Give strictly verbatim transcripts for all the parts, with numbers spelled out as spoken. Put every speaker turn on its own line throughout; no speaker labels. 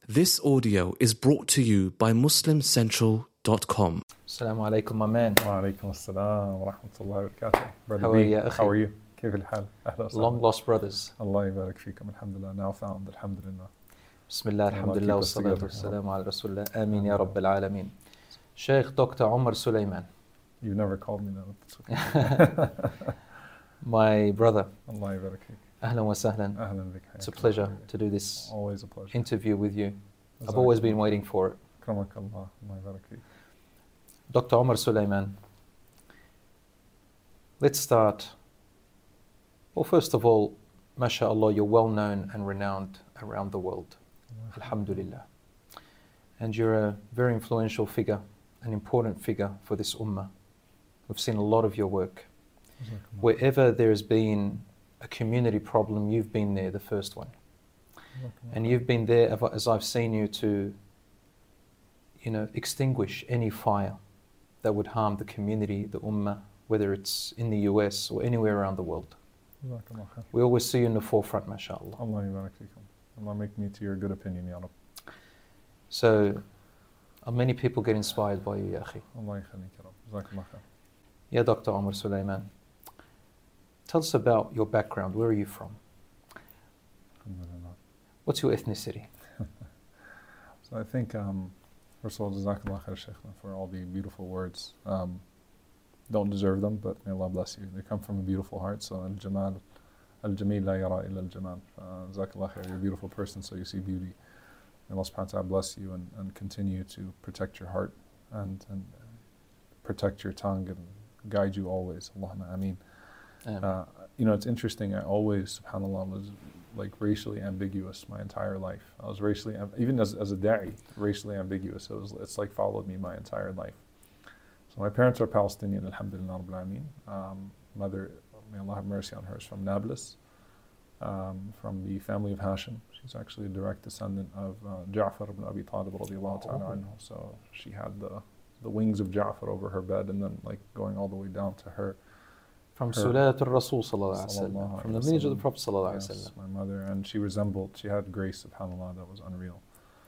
This audio is brought to you by muslim central dot com.
Assalamu alaikum, my man.
Wa alaikum assalam wa rahmatullahi wa barakatuh. Brother
How
B,
are you, akhi?
how are you? كيف الحال؟ أهلا وسهلا.
Long lost brothers.
Allah يبارك فيكم. Alhamdulillah, now found. Alhamdulillah.
Bismillah, alhamdulillah, wa
keep us
salatu wa
together.
salamu ala rasulullah. Ameen ya Rabbil alameen. Sheikh Doctor Omar Sulaiman,
You've never called me that. Okay.
my brother.
Allah يبارك فيك.
Ahlan wa sahlan.
أهلا بك.
It's a pleasure to do this
Always a pleasure.
interview with you. I've always been waiting for it.
أكرمك الله. الله يبارك فيك.
Doctor Omar Sulaiman, let's start. Well, first of all, mashallah, you're well known and renowned around the world. Alhamdulillah. And you're a very influential figure, an important figure for this ummah. We've seen a lot of your work. Wherever there's been a community problem, you've been there, the first one. And you've been there, as I've seen you, to, you know, extinguish any fire that would harm the community, the ummah, whether it's in the U S or anywhere around the world. We always see you in the forefront, mashallah.
Allah يبارك فيكم. Allah make me to your good opinion, Ya Rab.
So, uh, many people get inspired by you, Ya Akhi.
Allah يخليك يا رب. جزاك الله خير.
Ya Doctor Omar Sulaiman, tell us about your background. Where are you from?
Alhamdulillah.
What's your ethnicity?
So I think, um, first of all, Jazakallah khair, Shaykhna, for all the beautiful words. Um, don't deserve them, but may Allah bless you. They come from a beautiful heart. So al-jamal, al-jameel la yara illa al-jamal. Jazakallah khair, you're a beautiful person, so you see beauty. May Allah subhanahu wa ta'ala bless you and, and continue to protect your heart and, and protect your tongue and guide you always. Allahumma ameen.
Um,
Uh, you know, it's interesting. I always, subhanAllah, was like racially ambiguous my entire life. I was racially, am- even as, as a da'i, racially ambiguous. It was, it's like followed me my entire life. So my parents are Palestinian, alhamdulillah, rabbil alameen. Um, mother, may Allah have mercy on her, is from Nablus, um, from the family of Hashim. She's actually a direct descendant of uh, Ja'far ibn Abi Talib radiallahu ta'ala
Oh.
anhu. So she had the, the wings of Ja'far over her bed and then like going all the way down to her.
From
her-
Sulat al-Rasul sallallahu alaihi
Sallallahu
wasallam, from the
alaihi
lineage of the
wasallam.
Prophet sallallahu alaihi
Yes,
wasallam.
my mother, and she resembled, she had grace, subhanAllah, that was unreal.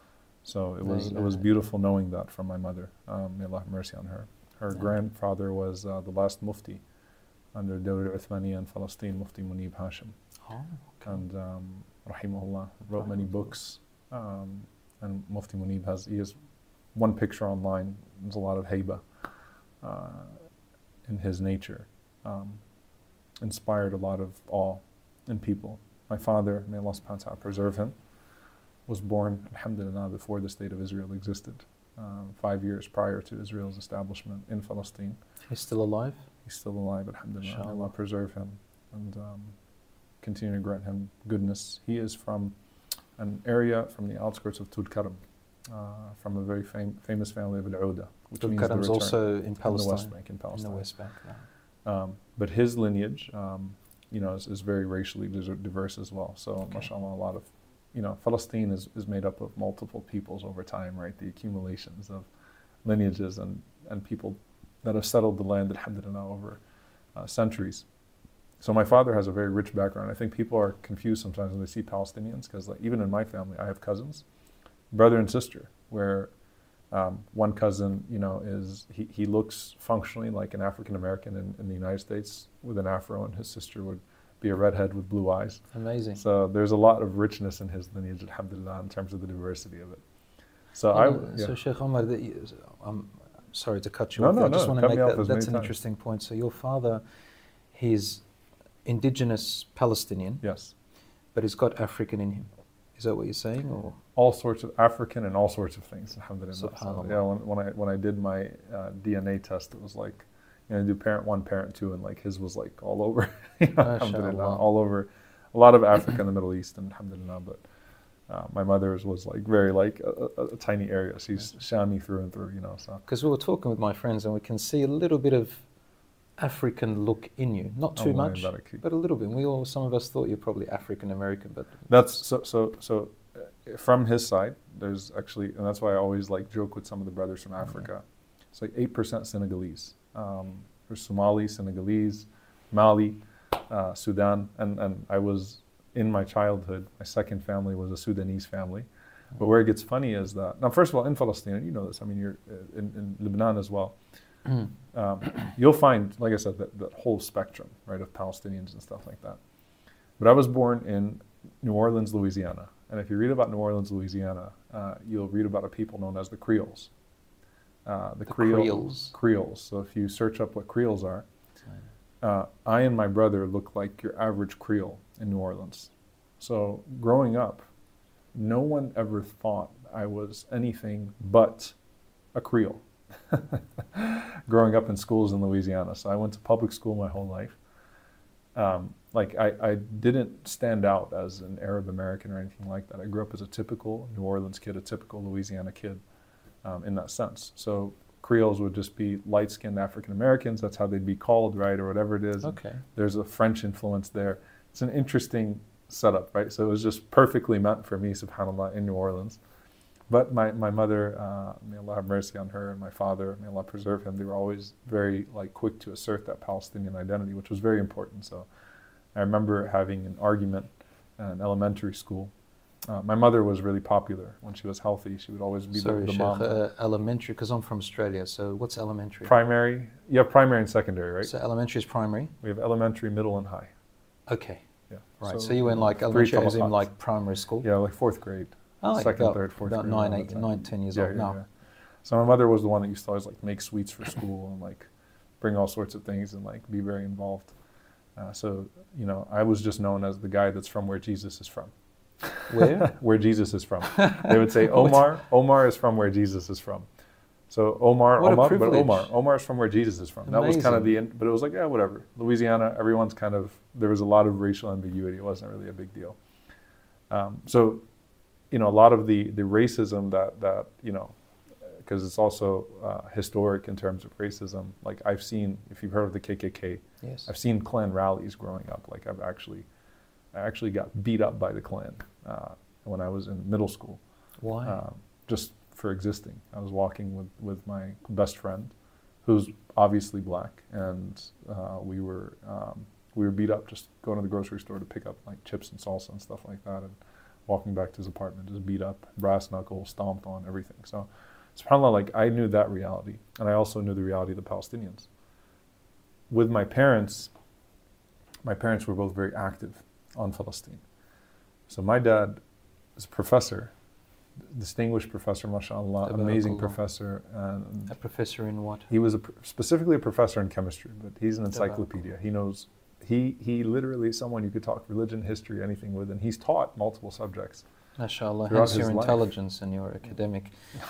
So it
La
was it
ilaha
was
illa.
beautiful knowing that from my mother. Um, may Allah have mercy on her. Her
Yeah.
grandfather was uh, the last mufti under Dawla Uthmaniya in Palestine, Mufti Munib Hashim.
Oh,
And um, rahimahullah, wrote many books. Um, and Mufti Munib has, he has one picture online. There's a lot of haiba uh, in his nature. Um, inspired a lot of awe in people. My father, may Allah subhanahu wa ta'ala preserve him, was born, alhamdulillah, before the state of Israel existed, um, five years prior to Israel's establishment in Palestine.
he's still alive?
He's still alive, alhamdulillah. May
Inshallah.
Allah preserve him and um, continue to grant him goodness. He is from an area from the outskirts of Tulkarm, uh, from a very fam- famous family of Al-Uda, which means the
Tulkarm's
return
also in
in the
Palestine.
West Bank in
In
Palestine.
the West Bank. yeah.
Um, but his lineage, um, you know, is, is very racially dis- diverse as well. So,
Okay.
mashallah, a lot of, you know, Palestine is, is made up of multiple peoples over time, right? The accumulations of lineages and, and people that have settled the land, alhamdulillah, over uh, centuries. So my father has a very rich background. I think people are confused sometimes when they see Palestinians, because like, even in my family, I have cousins, brother and sister, where um, one cousin, you know, is he, he looks functionally like an African American in, in the United States with an afro, and his sister would be a redhead with blue eyes.
Amazing.
So there's a lot of richness in his lineage, alhamdulillah, in terms of the diversity of it. So
You
I,
know,
yeah.
So Sheikh Omar, the, I'm sorry to cut you
No,
off.
no,
there. I just
no,
want to
cut me
make
off
that.
as
That's
many
an
times.
interesting point. So your father, he's indigenous Palestinian,
yes,
but he's got African in him. Is that what you're saying, or?
all sorts of African and all sorts of things, alhamdulillah. So,
Subhanallah.
yeah, when, when I when I did my uh, D N A test, it was like, you know, do parent one, parent two, and like his was like all over, you know, alhamdulillah,
MashaAllah.
all over, a lot of Africa and the Middle East, and alhamdulillah, but uh, my mother's was like very like a, a, a tiny area. She's Shami through and through, you know. So
Because we were talking with my friends, and we can see a little bit of African look in you. Not too
Allah
much,
yabarak fik.
but a little bit. We all, some of us thought you're probably African American, but
That's so so so. uh, From his side, there's actually, and that's why I always like joke with some of the brothers from Africa. It's like eight percent Senegalese. Um, there's Somali, Senegalese, Mali, uh, Sudan, and and I was in my childhood. My second family was a Sudanese family, But where it gets funny is that, now first of all, in Palestine, and you know this, I mean, you're uh, in, in Lebanon as well, um, you'll find, like I said, that, that whole spectrum, right, of Palestinians and stuff like that. But I was born in New Orleans, Louisiana. And if you read about New Orleans, Louisiana, uh, you'll read about a people known as the Creoles. Uh, the,
The
Creole,
Creoles.
Creoles. So if you search up what Creoles are, uh, I and my brother look like your average Creole in New Orleans. So growing up, no one ever thought I was anything but a Creole. Growing up in schools in Louisiana. So I went to public school my whole life. Um, like I, I didn't stand out as an Arab American or anything like that. I grew up as a typical New Orleans kid, a typical Louisiana kid um, in that sense. So Creoles would just be light-skinned African Americans. That's how they'd be called, right, or whatever it is.
Okay.
There's a French influence there. It's an interesting setup, right? So it was just perfectly meant for me, subhanAllah, in New Orleans. But my, my mother, uh, may Allah have mercy on her, and my father, may Allah preserve him, they were always very like quick to assert that Palestinian identity, which was very important. So I remember having an argument in elementary school. Uh, my mother was really popular when she was healthy. She would always be
Sorry,
the, the
Sheikh,
mom.
uh, elementary, because I'm from Australia, so what's elementary?
Primary, you have primary and secondary, right?
So elementary is primary?
We have elementary, middle, and high.
Okay,
Yeah.
right. So, you went like
three
elementary as in
tabaqat.
like primary school?
Yeah, like fourth grade.
Oh, like
second,
about,
third, fourth
about
grade.
nine,
around
eight,
that time.
nine, ten years
Yeah,
old
yeah,
now.
yeah. So my mother was the one that used to always like make sweets for school and like bring all sorts of things and like be very involved. Uh, so, you know, I was just known as the guy that's from where Jesus is from.
Where?
Where Jesus is from. They would say Omar, Omar is from where Jesus is from. So Omar,
What a
Omar, but
privilege.
Omar, Omar is from where Jesus is from. That was kind of the, but it was like, yeah, whatever. Louisiana, everyone's kind of, there was a lot of racial ambiguity. It wasn't really a big deal. Um, so, you know, a lot of the, the racism that, that, you know, because it's also uh, historic in terms of racism. Like I've seen, if you've heard of the K K K,
Yes.
I've seen Klan rallies growing up. Like I've actually, I actually got beat up by the Klan uh, when I was in middle school.
Why?
Uh, just for existing. I was walking with, with my best friend, who's obviously black, and uh, we were um, we were beat up just going to the grocery store to pick up like chips and salsa and stuff like that, and walking back to his apartment just beat up, brass knuckles, stomped on, everything. So, subhanAllah, like I knew that reality, and I also knew the reality of the Palestinians. With my parents, my parents were both very active on Palestine. So my dad is a professor, distinguished professor, mashallah, amazing
Tabarakallah.
professor. And
A professor in what?
he was a, pr- specifically a professor in chemistry, but he's an encyclopedia. He knows, he, he literally is someone you could talk religion, history, anything with, and he's taught multiple subjects.
MashaAllah,
throughout
hence
his
your
life.
intelligence and your academic.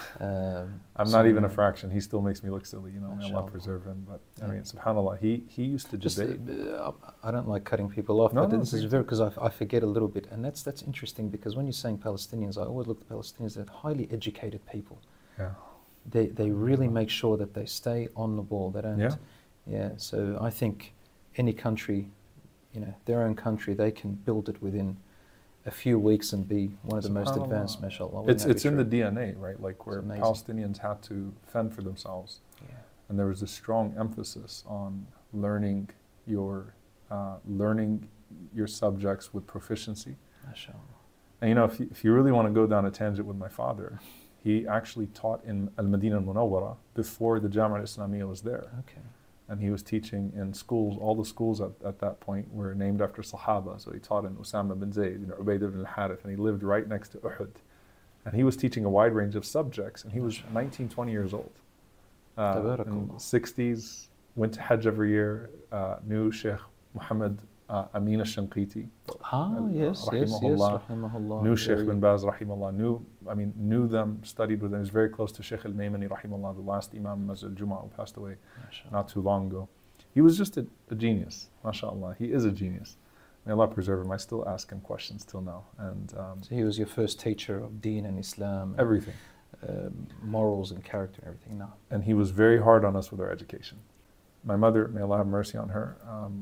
Um,
I'm not even a fraction. He still makes me look silly, you know, may Allah
Mashallah.
preserve him. But I
Yeah.
mean, subhanAllah, he, he used to
Just,
debate.
uh, I don't like cutting people off,
No,
but
no,
this is
please.
very, because I, I forget a little bit, and that's that's interesting because when you're saying Palestinians, I always look at Palestinians as highly educated people.
Yeah.
They they really make sure that they stay on the ball. They don't.
Yeah.
Yeah. So I think any country, you know, their own country, they can build it within a few weeks and be one of the most
SubhanAllah.
advanced, mashallah. Wouldn't
It's,
that
it's
be
in the
true?
D N A, right? Like where
It's amazing.
Palestinians had to fend for themselves.
Yeah.
And there was a strong emphasis on learning your, uh, learning your subjects with proficiency.
Mashallah.
And you know, if you, if you really want to go down a tangent with my father, he actually taught in Al-Madinah al-Munawwara before the Jama'ah al-Islamiyya was there.
Okay.
And he was teaching in schools. All the schools at, at that point were named after Sahaba. So he taught in Usama bin Zayd, you know, Ubayd ibn al-Harith, and he lived right next to Uhud. And he was teaching a wide range of subjects, and he was nineteen, twenty years old. Uh, in
Tabarakallah.
the sixties, went to Hajj every year, uh, knew Sheikh Muhammad uh, Amin al-Shanqiti.
Ah,
uh,
yes, yes, yes.
rahimahullah.
Rahimahullah.
Knew Sheikh
Very-
bin Baz, rahimahullah, knew, I mean, knew them, studied with them. He was very close to Sheikh al-Maymani, rahimahullah, the last Imam Masjid al-Jum'ah who passed away
Mashallah.
not too long ago. He was just a, a genius, mashallah. He is a genius. May Allah preserve him. I still ask him questions till now. And um,
So he was your first teacher of Deen and Islam, and,
everything.
um, morals and character, everything. No.
And he was very hard on us with our education. My mother, may Allah have mercy on her, um,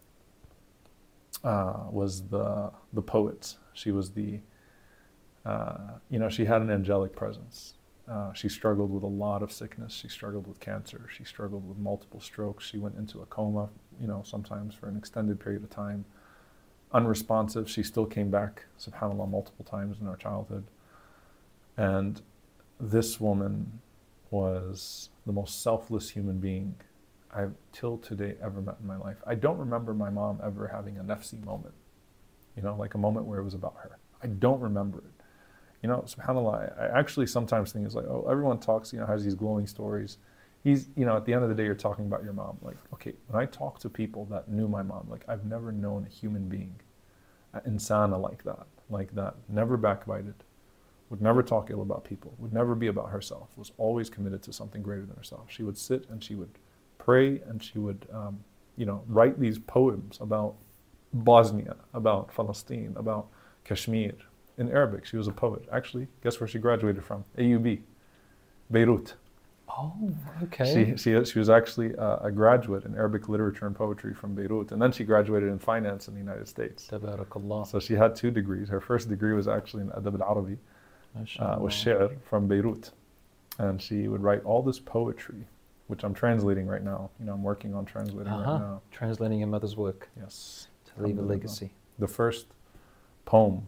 uh, was the the poet. She was the, uh, you know, she had an angelic presence. Uh, she struggled with a lot of sickness. She struggled with cancer. She struggled with multiple strokes. She went into a coma, you know, sometimes for an extended period of time. Unresponsive. She still came back, subhanAllah, multiple times in our childhood. And this woman was the most selfless human being I've till today ever met in my life. I don't remember my mom ever having a nafsi moment, you know, like a moment where it was about her. I don't remember it. You know, subhanAllah, I actually sometimes think it's like, oh, everyone talks, you know, has these glowing stories. He's, you know, at the end of the day, you're talking about your mom. Like, okay, when I talk to people that knew my mom, like, I've never known a human being, an insana like that, like that, never backbited, would never talk ill about people, would never be about herself, was always committed to something greater than herself. She would sit and she would pray and she would, um, you know, write these poems about Bosnia, about Palestine, about Kashmir. In Arabic, she was a poet. Actually, guess where she graduated from? A U B, Beirut.
Oh, okay.
She, she, she was actually a, a graduate in Arabic literature and poetry from Beirut, and then she graduated in finance in the United States.
Tabarakallah.
So she had two degrees. Her first degree was actually in Adab al-Arabi, uh, was Shi'r from Beirut. And she would write all this poetry, which I'm translating right now. You know, I'm working on translating
uh-huh.
right now.
Translating your mother's work.
Yes.
To leave a legacy.
The first poem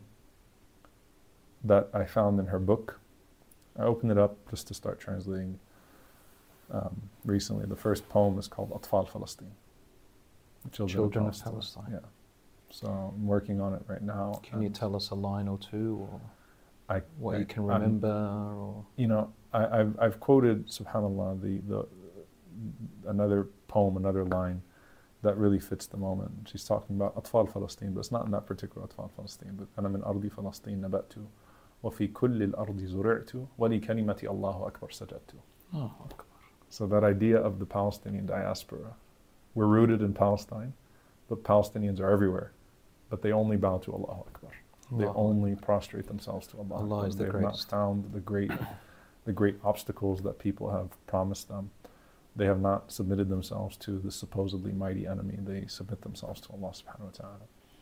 that I found in her book, I opened it up just to start translating um, recently. The first poem is called Atfal Palestine. Children,
Children
of
of
Palestine.
Palestine.
Yeah. So I'm working on it right now.
Can you tell us a line or two, or
I,
what
I,
you can remember? I'm, or
you know, I, I've, I've quoted, subhanAllah, the, the, another poem, another line that really fits the moment. She's talking about Atfal Palestine, but it's not in that particular Atfal Palestine, but أنا من أرض فلسطين نبأت وفي كل الأرض زرعت ولكلمة الله أكبر سجدت.
Oh, Akbar.
So that idea of the Palestinian diaspora, we're rooted in Palestine, but Palestinians are everywhere, but they only bow to Allah Akbar. They
Allah.
only prostrate themselves to Allah.
Allah is the
They have
greatest.
not found the great, the great obstacles that people have promised them. They have not submitted themselves to the supposedly mighty enemy. They submit themselves to Allah subhanahu wa ta'ala.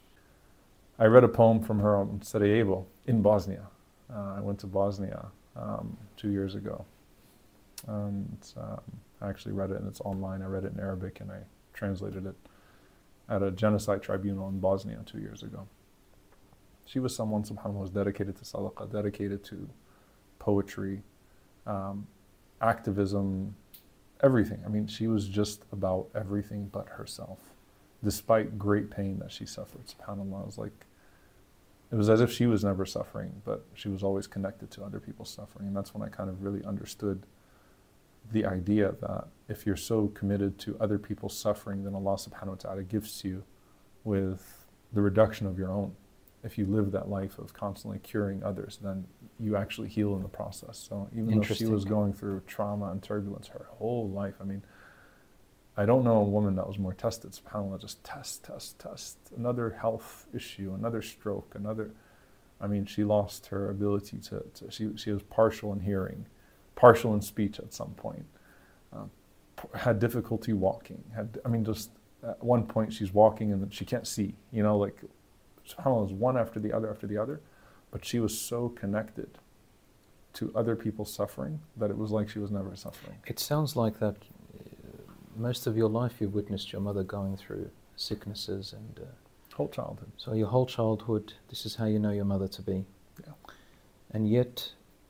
I read a poem from her on Sarajevo in Bosnia. Uh, I went to Bosnia um, two years ago. And um, I actually read it, and it's online. I read it in Arabic, and I translated it at a genocide tribunal in Bosnia two years ago. She was someone, subhanAllah, was dedicated to sadaqah, dedicated to poetry, um, activism, everything. I mean, she was just about everything but herself, despite great pain that she suffered. SubhanAllah, it was like, it was as if she was never suffering, but she was always connected to other people's suffering. And that's when I kind of really understood the idea that if you're so committed to other people's suffering, then Allah subhanahu wa ta'ala gifts you with the reduction of your own. If you live that life of constantly curing others, then you actually heal in the process. So even though she was going through trauma and turbulence her whole life, I mean, I don't know a woman that was more tested. SubhanAllah, just test, test, test. Another health issue, another stroke, another, I mean, she lost her ability to, to she, she was partial in hearing, partial in speech at some point, um, had difficulty walking, had, I mean, just at one point she's walking and she can't see, you know, like, SubhanAllah, was one after the other after the other, but she was so connected to other people's suffering that it was like she was never suffering.
It sounds like that uh, most of your life you've witnessed your mother going through sicknesses and uh,
Whole childhood.
so your whole childhood, this is how you know your mother to be.
Yeah.
And yet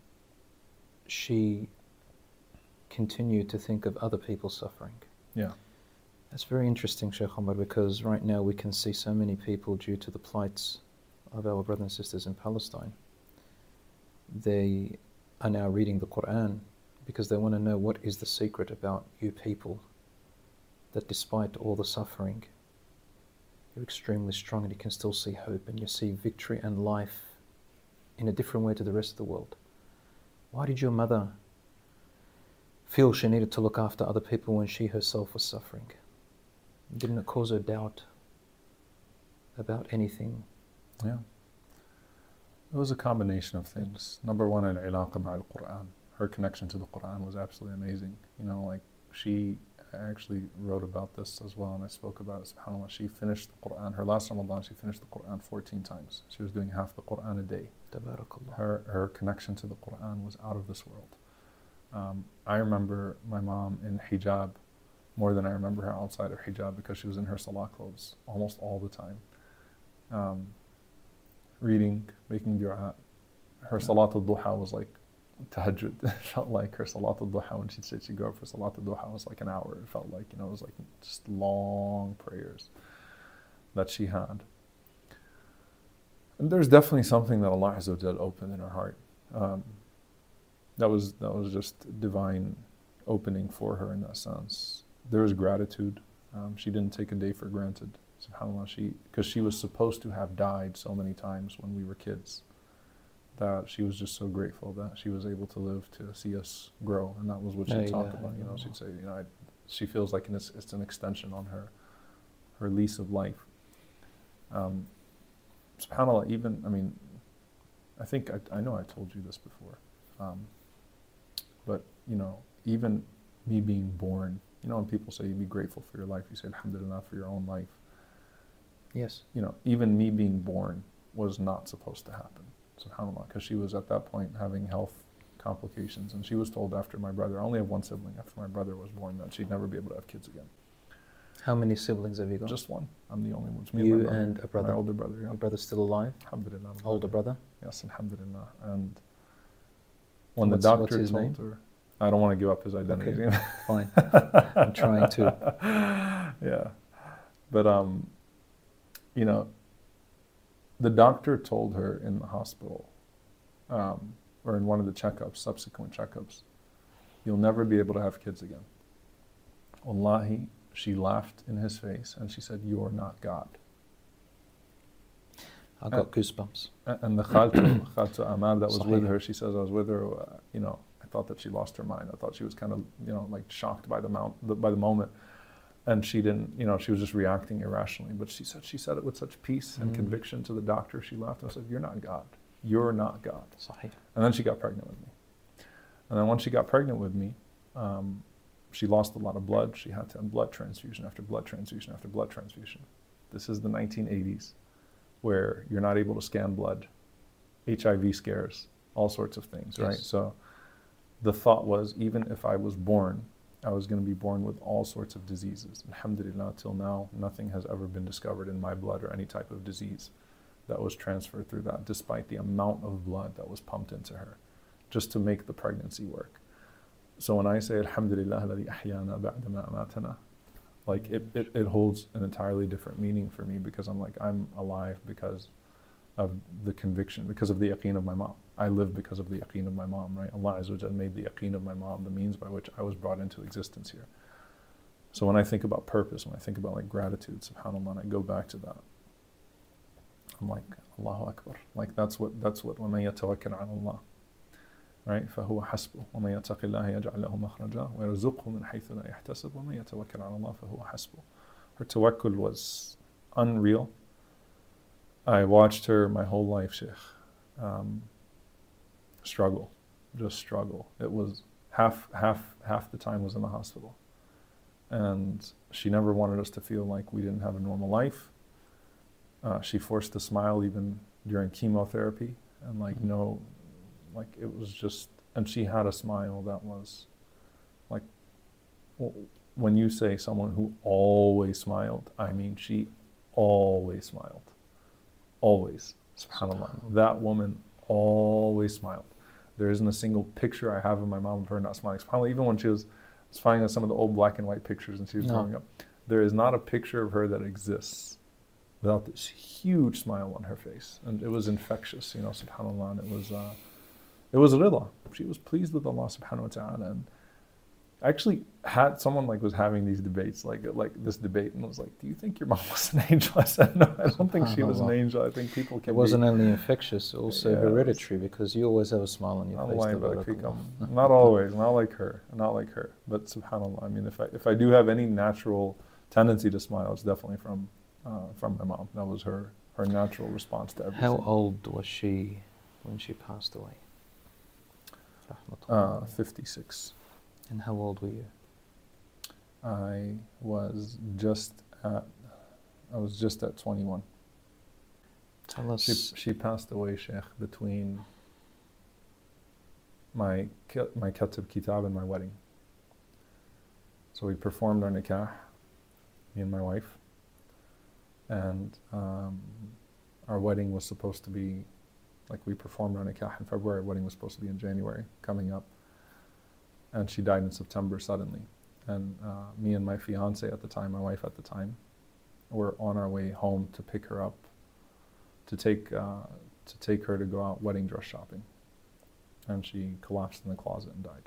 she continued to think of other people's suffering.
Yeah.
That's very interesting, Sheikh Omar, because right now we can see so many people, due to the plights of our brothers and sisters in Palestine, they are now reading the Quran because they want to know what is the secret about you people, that despite all the suffering, you're extremely strong and you can still see hope and you see victory and life in a different way to the rest of the world. Why did your mother feel she needed to look after other people when she herself was suffering? Didn't it cause her doubt about anything?
Yeah. It was a combination of things. Number one, al-ilaqa ma'al Quran. Her connection to the Quran was absolutely amazing. You know, like she I actually wrote about this as well, and I spoke about it. SubhanAllah, she finished the Quran. Her last Ramadan, she finished the Quran fourteen times. She was doing half the Quran a day.
Tabarakallah.
Her her connection to the Quran was out of this world. Um, I remember my mom in hijab more than I remember her outside of hijab, because she was in her salah clothes almost all the time. Um, reading, making dua. Her salat al-duha was like tahajjud. It felt like her salat al-duha, when she'd say she'd go up for salat al-duha, was like an hour. It felt like, you know, it was like just long prayers that she had. And there's definitely something that Allah Azza wa Jal opened in her heart. Um, that was that was just divine opening for her in that sense. There was gratitude. Um, she didn't take a day for granted. SubhanAllah, she because she was supposed to have died so many times when we were kids, that she was just so grateful that she was able to live to see us grow. And that was what she
La
talked
ilaha
about. You know,
illallah.
she'd say, you know, I, she feels like it's, it's an extension on her her lease of life. Um, SubhanAllah, even, I mean, I think, I, I know I told you this before, um, but, you know, even me being born, you know, when people say you be grateful for your life, you say alhamdulillah for your own life.
Yes.
You know, even me being born was not supposed to happen, SubhanAllah, because she was at that point having health complications, and she was told after my brother, I only have one sibling, after my brother was born, that she'd never be able to have kids again.
How many siblings have you got?
Just one. I'm the only one. It's me
You
and, my brother,
and a brother?
My older brother, yeah.
Your brother's still alive?
Alhamdulillah.
Older brother?
Yes, alhamdulillah. And when
What's-
the doctor
what's his
told
name?
her, I don't want to give up his identity.
Okay. Fine. I'm trying to.
Yeah. But, um, you know, the doctor told her in the hospital, um, or in one of the checkups, subsequent checkups, you'll never be able to have kids again. Wallahi, she laughed in his face and she said, you're not God.
I got goosebumps.
A- And the Khaltu, Khaltu Amal that was
Sahih.
with her, she says, I was with her, uh, you know, I thought that she lost her mind. I thought she was kind of, you know, like shocked by the, mount, the, by the moment. And she didn't, you know, she was just reacting irrationally. But she said, she said it with such peace and
Mm.
conviction to the doctor. She laughed and said, you're not God. You're not God.
Sahih.
And then she got pregnant with me. And then once she got pregnant with me, um, she lost a lot of blood. She had to have blood transfusion after blood transfusion after blood transfusion. This is the nineteen eighties, where you're not able to scan blood, H I V scares, all sorts of things, right?
Yes.
So the thought was, even if I was born, I was going to be born with all sorts of diseases. Alhamdulillah, till now, nothing has ever been discovered in my blood or any type of disease that was transferred through that, despite the amount of blood that was pumped into her, just to make the pregnancy work. So when I say Alhamdulillah alladhi ahyana ba'da ma amatana, like it, it, it holds an entirely different meaning for me, because I'm like, I'm alive because of the conviction, because of the yaqeen of my mom. I live because of the yaqeen of my mom, right? Allah Azza wa Jal made the yaqeen of my mom the means by which I was brought into existence here. So when I think about purpose, when I think about like gratitude, subhanAllah, and I go back to that, I'm like, Allahu Akbar. Like that's what, that's what, وَمَن يَتَوَكَّلْ عَلَى اللَّهِ, right? فَهُوَ حَسْبُهُ وَمَن يَتَقِ اللَّهَ يَجْعَلْ لَهُ مَخْرَجًا وَيَرْزُقْهُ مِنْ حَيْثُ لَا يَحْتَسِبُ وَمَن يَتَوَكَّلْ عَلَى اللَّهِ فَهُوَ حَسْبُهُ. Her tawakkul was unreal. I watched her my whole life, Sheikh, um, struggle, just struggle. It was half, half, half the time was in the hospital. And she never wanted us to feel like we didn't have a normal life. Uh, she forced a smile even during chemotherapy, and like
Mm-hmm.
no, like it was just, and she had a smile that was like, well, when you say someone who always smiled, I mean she always smiled, always, subhanAllah. That woman always smiled. There isn't a single picture I have of my mom of her not smiling. SubhanAllah, even when she was, I was finding some of the old black and white pictures and she was
No.
growing up, there is not a picture of her that exists without this huge smile on her face. And it was infectious, you know, subhanAllah, and it was, uh, it was rida. She was pleased with Allah subhanahu wa ta'ala. And I actually had someone like was having these debates, like like this debate, and was like, do you think your mom was an angel? I said, no, I don't think she was an
SubhanAllah.
angel. I think people can
It wasn't
be,
only infectious, also
Yeah.
hereditary, because you always have a smile on your
not
face.
like,
tabarakallah.
not always, not like her, not like her. But subhanAllah, I mean, if I if I do have any natural tendency to smile, it's definitely from uh, from my mom. That was her her natural response to everything.
How old was she when she passed away? Rahmatullah.
Uh, fifty-six.
And how old were you?
I was just at I was just at twenty-one.
Tell us.
She she passed away, Sheikh, between my ki- my Katib Kitab and my wedding. So we performed our nikah, me and my wife, and um, our wedding was supposed to be Like we performed our nikah in February, wedding was supposed to be in January, coming up. And she died in September suddenly. And uh, me and my fiance at the time, my wife at the time, were on our way home to pick her up, to take, uh, to take her to go out wedding dress shopping. And she collapsed in the closet and died.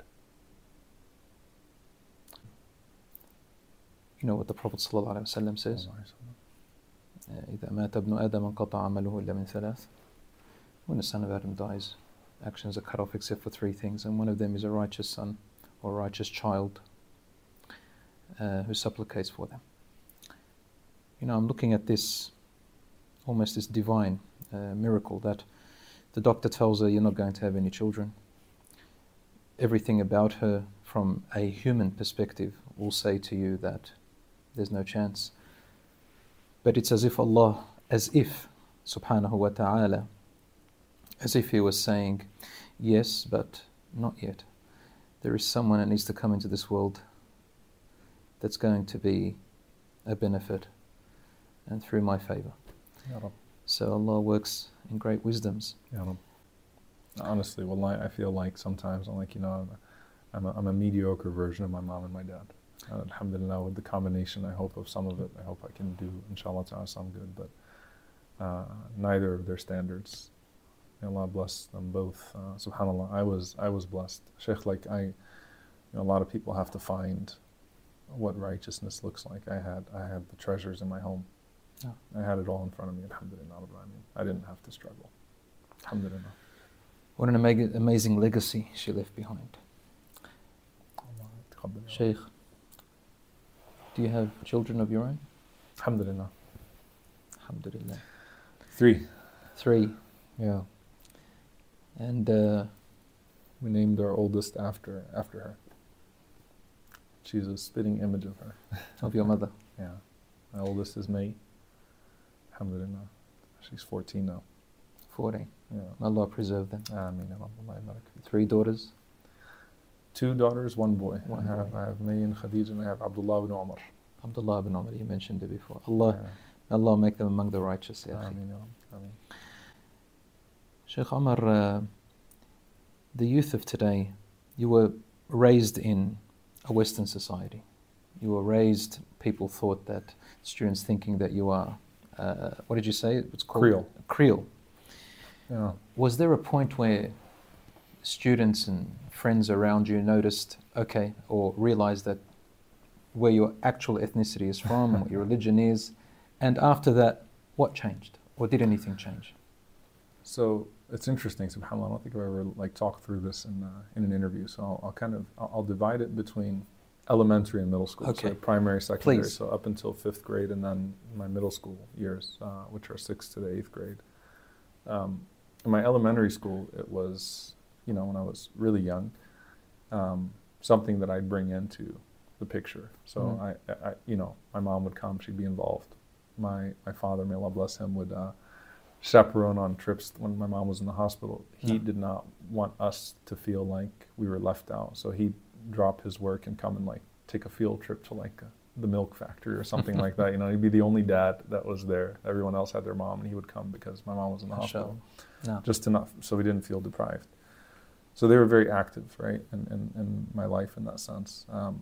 You know what the Prophet ﷺ says? إِذَا مَاتَ ابْنُ آدَمَ انْقَطَعَ عَمَلُهُ إِلَّا مِنْ ثَلَاثٍ. When the son of Adam dies, actions are cut off except for three things, and one of them is a righteous son or a righteous child uh, who supplicates for them. You know, I'm looking at this, almost this divine uh, miracle that the doctor tells her, you're not going to have any children. Everything about her from a human perspective will say to you that there's no chance. But it's as if Allah, as if, subhanahu wa ta'ala, as if He was saying, yes, but not yet. There is someone that needs to come into this world that's going to be a benefit, and through my favor.
Ya Rab.
So Allah works in great wisdoms.
Ya Rab. Honestly, wallahi, I feel like sometimes I'm like, you know, I'm a, I'm a mediocre version of my mom and my dad. Uh, alhamdulillah, with the combination, I hope, of some of it, I hope I can do, inshallah ta'ala, some good, but uh, neither of their standards. May Allah bless them both. Uh, subhanallah, I was I was blessed. Shaykh, like I, you know, a lot of people have to find what righteousness looks like. I had I had the treasures in my home.
Oh.
I had it all in front of me, alhamdulillah. I didn't have to struggle. Alhamdulillah.
What an ama- amazing legacy she left behind. Shaykh, do you have children of your own?
Alhamdulillah.
Alhamdulillah.
Three.
Three.
Yeah.
And uh,
we named our oldest after after her. She's a spitting image of her.
of your mother?
Yeah. My oldest is May. Alhamdulillah. She's fourteen now.
fourteen.
Yeah.
Allah preserve them.
Ameen. Allah barak fi.
Three daughters?
Two daughters, one boy.
One
I have
boy.
I have May and Khadija, and I have Abdullah ibn Umar.
Abdullah ibn Umar, you mentioned it before. Allah,
Yeah.
Allah make them among the righteous. Ya akhi.
Ameen. Ya Rab. Ameen.
Shaykh Omar, uh, the youth of today, you were raised in a Western society. You were raised, people thought that, students thinking that you are, uh, what did you say? It's called
Creole.
Creole.
Yeah.
Was there a point where students and friends around you noticed, okay, or realized that where your actual ethnicity is from, what your religion is, and after that, what changed? Or did anything change?
So it's interesting, subhanAllah. I don't think I've ever like talked through this in uh, in an interview. So I'll, I'll kind of I'll, I'll divide it between elementary and middle school.
Okay.
So primary, secondary.
Please.
So up until fifth grade, and then my middle school years, uh, which are sixth to the eighth grade. Um, in my elementary school, it was, you know, when I was really young, um, something that I'd bring into the picture. So
Mhm.
I, I, you know, my mom would come, she'd be involved. My my father, may Allah bless him, would uh, chaperone on trips when my mom was in the hospital. He
Yeah.
did not want us to feel like we were left out. So he'd drop his work and come and like take a field trip to like a, the milk factory or something like that. You know, he'd be the only dad that was there. Everyone else had their mom, and he would come because my mom was in the hospital.
No.
Just to not, so we didn't feel deprived. So they were very active, right, in, in, in my life in that sense. Um,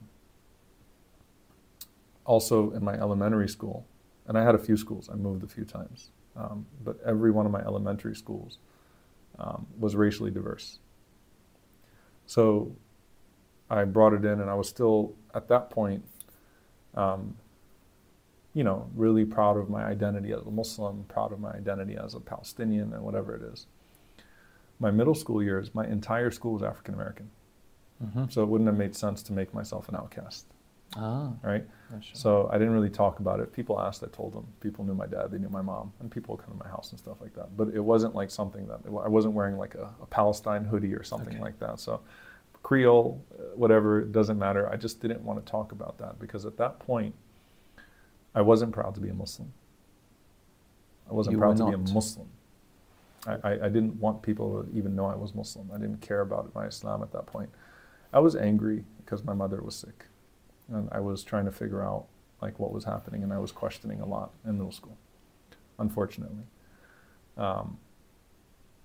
also in my elementary school, and I had a few schools, I moved a few times, um, but every one of my elementary schools um, was racially diverse. So I brought it in, and I was still, at that point, um, you know, really proud of my identity as a Muslim, proud of my identity as a Palestinian, and whatever it is. My middle school years, my entire school was African American.
Mm-hmm.
So it wouldn't have made sense to make myself an outcast,
Ah,
right?
mashallah.
So I didn't really talk about it. People asked, I told them. People knew my dad, they knew my mom, and people would come to my house and stuff like that. But it wasn't like something that, I wasn't wearing like a, a Palestine hoodie or something
Okay.
like that. So Creole, uh, whatever, it doesn't matter. I just didn't want to talk about that because at that point, I wasn't proud to be a Muslim. I wasn't
You
proud
were
to be
not.
a Muslim. I, I, I didn't want people to even know I was Muslim. I didn't care about my Islam at that point. I was angry because my mother was sick. And I was trying to figure out like what was happening, and I was questioning a lot in middle school, unfortunately. Um,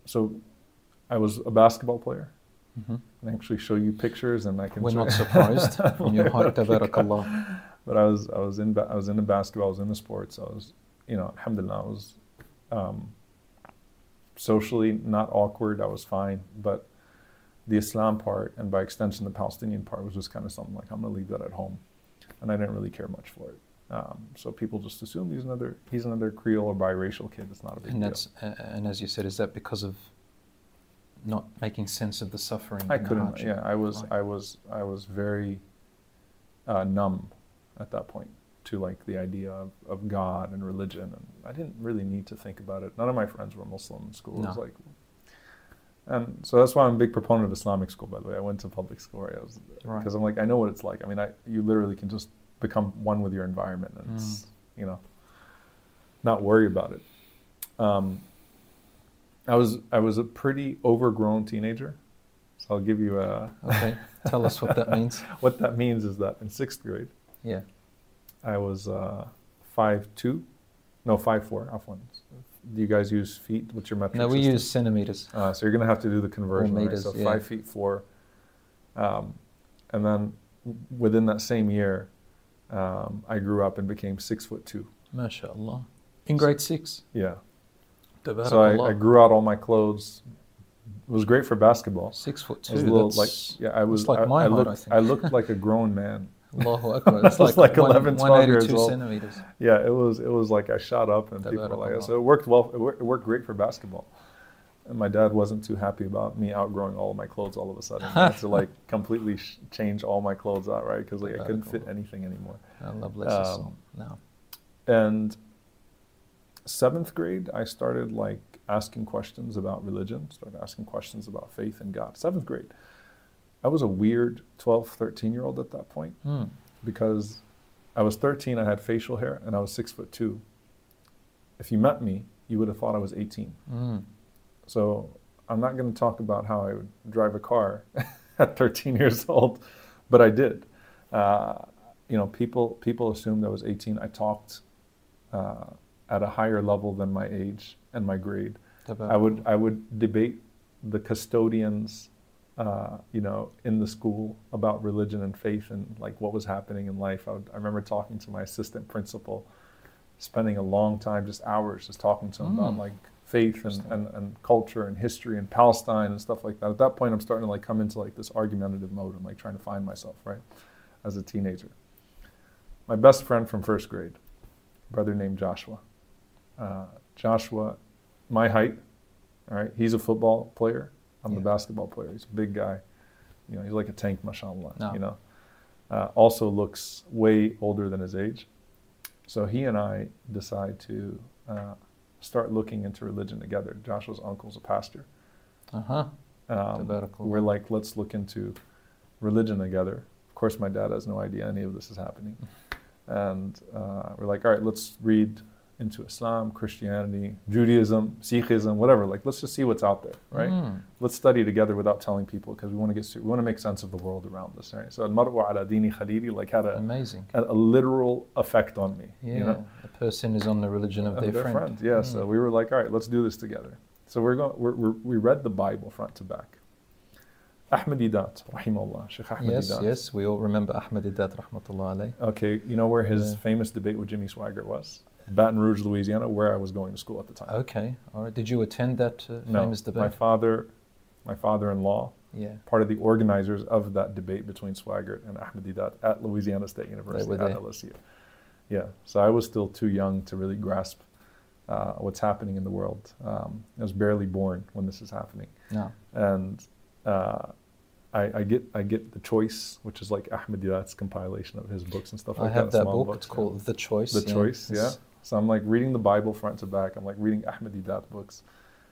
so I was a basketball player.
Mm-hmm.
I can actually show you pictures, and I can.
We're
show
not surprised from your height, tabarakallah.
But I was I was in I was into basketball. I was into sports. I was, you know, alhamdulillah, I was um, socially not awkward. I was fine, but the Islam part, and by extension the Palestinian part, was just kind of something like, I'm going to leave that at home, and I didn't really care much for it. Um, so people just assume he's another he's another Creole or biracial kid. It's not a big
and
deal.
that's uh, and as you said, is that because of not making sense of the suffering?
I
and the
couldn't.
hardship?
Yeah, I was.
Right.
I was. I was very uh, numb at that point to like the idea of, of God and religion, and I didn't really need to think about it. None of my friends were Muslim in school. It was
No.
like, and so that's why I'm a big proponent of Islamic school. By the way, I went to public school. Right? I was
Right.
because I'm like, I know what it's like. I mean, I you literally can just become one with your environment, and
Mm.
it's, you know, not worry about it. Um, I was I was a pretty overgrown teenager, so I'll give you a.
Okay, tell us what that means.
What that means is that in sixth grade,
Yeah.
I was uh, five two, no five four. Afwan. Do you guys use feet? What's your metric
No, we
system?
use centimeters.
Uh, so you're gonna have to do the conversion. Right?
meters,
So
yeah.
five feet four, um, and then within that same year, um, I grew up and became six foot two.
MashaAllah. In grade six.
Yeah. So
Tabarakallah.
I, I grew out all my clothes. It was great for basketball.
Six foot
I was
two.
a little
That's
like yeah. I was
like
I,
my
I
height,
looked
I think.
I looked like a grown man.
Allahu Akbar. It's
I was
like,
like
one-
eleven, twelve years
182
old.
centimeters.
Yeah, it was it was like I shot up and people were like,
Tabarakallah.
so it worked well. It worked, it worked great for basketball. And my dad wasn't too happy about me outgrowing all of my clothes all of a sudden. I had to like completely sh- change all my clothes out, right? Because like I couldn't fit anything anymore.
Allah bless us
Um,
all. No.
And seventh grade, I started like asking questions about religion, started asking questions about faith in God. Seventh grade. I was a weird twelve, thirteen year old at that point
Hmm.
because I was thirteen, I had facial hair, and I was six foot two. If you met me, you would have thought I was eighteen.
Hmm.
So I'm not going to talk about how I would drive a car at thirteen years old, but I did. Uh, you know, people people assumed I was eighteen. I talked uh, at a higher level than my age and my grade. I would I would debate the custodians, uh, you know, in the school about religion and faith and like what was happening in life. I, would, I remember talking to my assistant principal, spending a long time, just hours, just talking to him about
Mm.
like faith and, and, and culture and history and Palestine and stuff like that. At that point, I'm starting to like come into like this argumentative mode. I'm like trying to find myself, right, as a teenager. My best friend from first grade, a brother named Joshua. Uh, Joshua, my height, all right, he's a football player. I'm the
Yeah.
basketball player. He's a big guy. You know, he's like a tank, mashallah,
No.
you know. Uh, also looks way older than his age. So he and I decide to uh, start looking into religion together. Joshua's uncle's a pastor.
Uh-huh.
Um,
Tabarakallah.
we're like, let's look into religion together. Of course, my dad has no idea any of this is happening. And uh, we're like, all right, let's read into Islam, Christianity, Judaism, Sikhism, whatever. Like, let's just see what's out there, right?
Mm.
Let's study together without telling people because we want to get we want to make sense of the world around us, right? So al-mar'u ala dini khalili like had a,
Amazing.
a, a literal effect on me,
Yeah.
you know,
A person is on the religion of,
of
their, friend.
Yeah,
Mm.
so we were like, all right, let's do this together. So we're going. We're, we're, we read the Bible front to back. Ahmadidat, rahimahullah, Sheikh Ahmadidat.
Yes, yes. We all remember Ahmadidat, rahmatullah alayh.
Okay, you know where his
Yeah.
famous debate with Jimmy Swaggart was? Baton Rouge, Louisiana, where I was going to school at the time.
Okay. All right. Did you attend that uh,
no,
famous debate?
my father, my father-in-law,
Yeah.
part of the organizers of that debate between Swaggart and Ahmadidat at Louisiana State University
were
at
there.
L S U. Yeah, so I was still too young to really grasp uh, what's happening in the world. Um, I was barely born when this is happening,
No.
and uh, I, I get I get The Choice, which is like Ahmadidat's compilation of his books and stuff
I
like
have
that.
that
small
book.
books,
It's
yeah.
called The Choice.
The Choice, yeah.
It's-
So I'm like reading the Bible front to back. I'm like reading Ahmadidat books.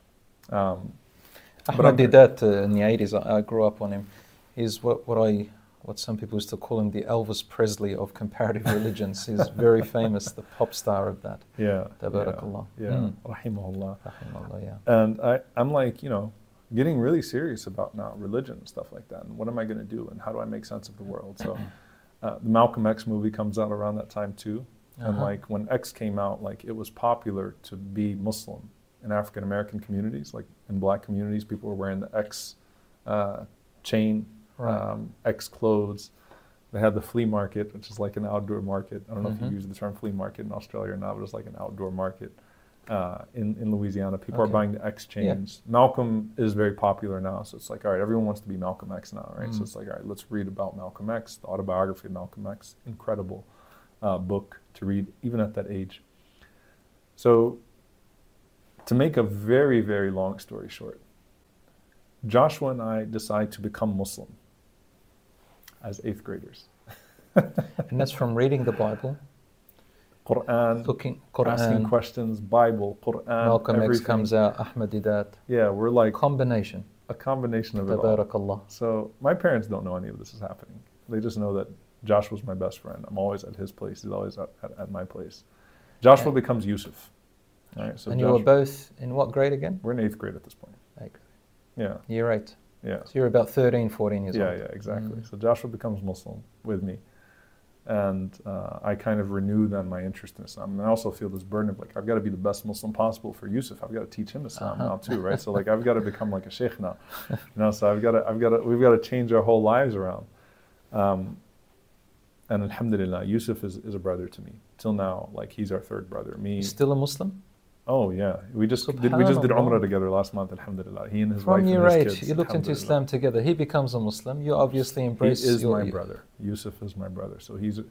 Um, But I'm-
Ahmadidat uh, in the eighties, I, I grew up on him. He's what, what I what some people used to call him the Elvis Presley of comparative religions. He's very famous, the pop star of that.
yeah,
Tabarakallah.
yeah,
Mm.
rahimahullah.
Rahimahullah, yeah.
And I, I'm like, you know, getting really serious about now religion and stuff like that. And what am I going to do? And how do I make sense of the world? So uh, the Malcolm X movie comes out around that time too. And
Uh-huh.
like when X came out, like it was popular to be Muslim in African American communities. Like in black communities. People were wearing the X uh, chain,
Right.
um, X clothes. They had the flea market, which is like an outdoor market. I don't know
Mhm.
if you use the term flea market in Australia or not, but it's like an outdoor market uh, in, in Louisiana. People
Okay.
are buying the X chains. Malcolm is very popular now, so it's like, all right, everyone wants to be Malcolm X now, right? So
Mm.
it's like, all right, let's read about Malcolm X, the autobiography of Malcolm X. Incredible uh, book to read, even at that age. So to make a very, very long story short, Joshua and I decide to become Muslim as eighth graders.
And that's from reading the Bible,
Quran,
looking
asking
Quran,
questions, Bible, Quran,
Malcolm
everything.
X comes out, Ahmadidat,
Yeah, we're like
combination.
a combination of it all.
Tabarakallah.
So my parents don't know any of this is happening. They just know that Joshua's my best friend. I'm always at his place. He's always at, at, at my place. Joshua
Yeah.
becomes Yusuf. All right, so
And you were
Joshua-
both in what grade again?
we're in eighth grade at this point.
Eighth.
Yeah,
Year eight.
yeah.
So you're about thirteen, fourteen years
Yeah,
old.
yeah, exactly.
Mm.
So Joshua becomes Muslim with me. And uh, I kind of renew then my interest in Islam. And I also feel this burden of like, I've got to be the best Muslim possible for Yusuf. I've got to teach him Islam
Uh-huh.
now too, right? So like, I've got to become like a sheikh now. You know, so I've got to, I've got to, we've got to change our whole lives around. Um, and alhamdulillah, Yusuf is, is a brother to me. Till now, like he's our third brother. Me,
You're still a Muslim?
oh yeah. We just did, we just did
Subhanallah.
Umrah together last month, alhamdulillah. He and his
From
wife
year
and
eight,
his kids.
you looked into
alhamdulillah.
Islam together. He becomes a Muslim. You obviously
He
embrace
is
your,
my
your-
brother. Yusuf is my brother. So he's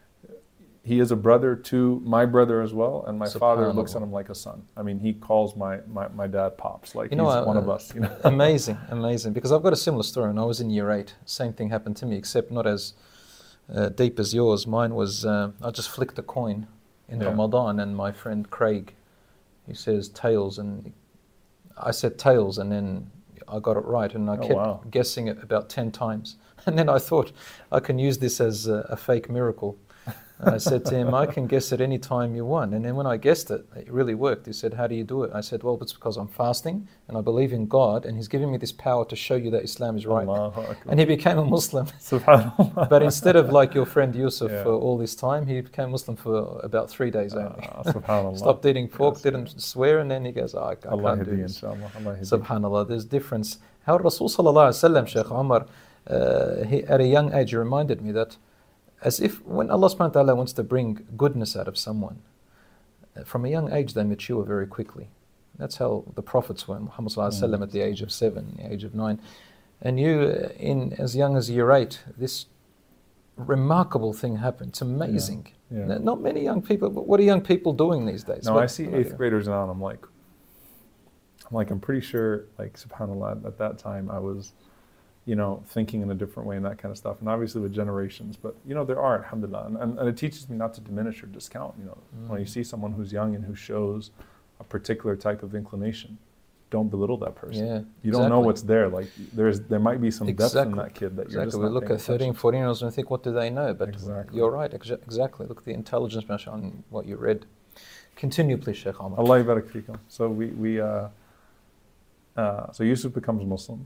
he is a brother to my brother as well, and my father looks at
Subhanallah.
him like a son. I mean, he calls my, my, my dad Pops, like
You know,
he's
uh,
one of us. You know?
Amazing, amazing. Because I've got a similar story. When I was in year eight, same thing happened to me, except not as uh, deep as yours. Mine was, uh, I just flicked a coin in
Yeah.
Ramadan, and my friend Craig, he says tails, and I said tails, and then I got it right, and I
Oh,
kept
wow.
guessing it about ten times. And then I thought I can use this as a, a fake miracle. And I said to him, I can guess it any time you want. And then when I guessed it, it really worked. He said, how do you do it? I said, well, it's because I'm fasting and I believe in God, and He's giving me this power to show you that Islam is right.
Allahu Akbar.
And he became a Muslim.
Subhanallah.
But instead of like your friend Yusuf
Yeah.
for all this time, he became Muslim for about three days only.
Ah, Subhanallah.
Stopped eating pork,
Yes,
didn't
yes.
swear, and then he goes, oh, I, I
Allah
can't do
hadi,
this.
inshallah. Allah hadi.
Subhanallah, there's difference. How Rasul Sallallahu Alaihi Wasallam, Shaykh Umar, uh, he, at a young age, he reminded me that as if when Allah subhanahu wa ta'ala wants to bring goodness out of someone, uh, from a young age they mature very quickly. That's how the prophets were, Muhammad Sallallahu Alaihi Wasallam at the age of seven, the age of nine. And you, uh, in as young as year eight, this remarkable thing happened. It's amazing.
Yeah.
N- Not many young people, but what are young people doing these days?
No,
What-
I see eighth graders now, and I'm like, I'm like, I'm pretty sure, like, subhanAllah, at that time I was, you know, thinking in a different way and that kind of stuff. And obviously with generations, but, you know, there are, alhamdulillah. And, and, and it teaches me not to diminish or discount, you know.
Mm.
When you see someone who's young and who shows a particular type of inclination, don't belittle that person.
Yeah,
You don't know
exactly.
what's there. Like, there's there might be some depth in
Exactly.
that kid that you're
Exactly.
just
We
not
look
paying
at thirteen,
attention to.
fourteen year olds and think, what do they know? But
Exactly.
you're right, exa- exactly. Look at the intelligence mashallah, on what you read. Continue, please, Shaykh Omar.
Allah barak fikum. So we, we uh, uh, so Yusuf becomes Muslim.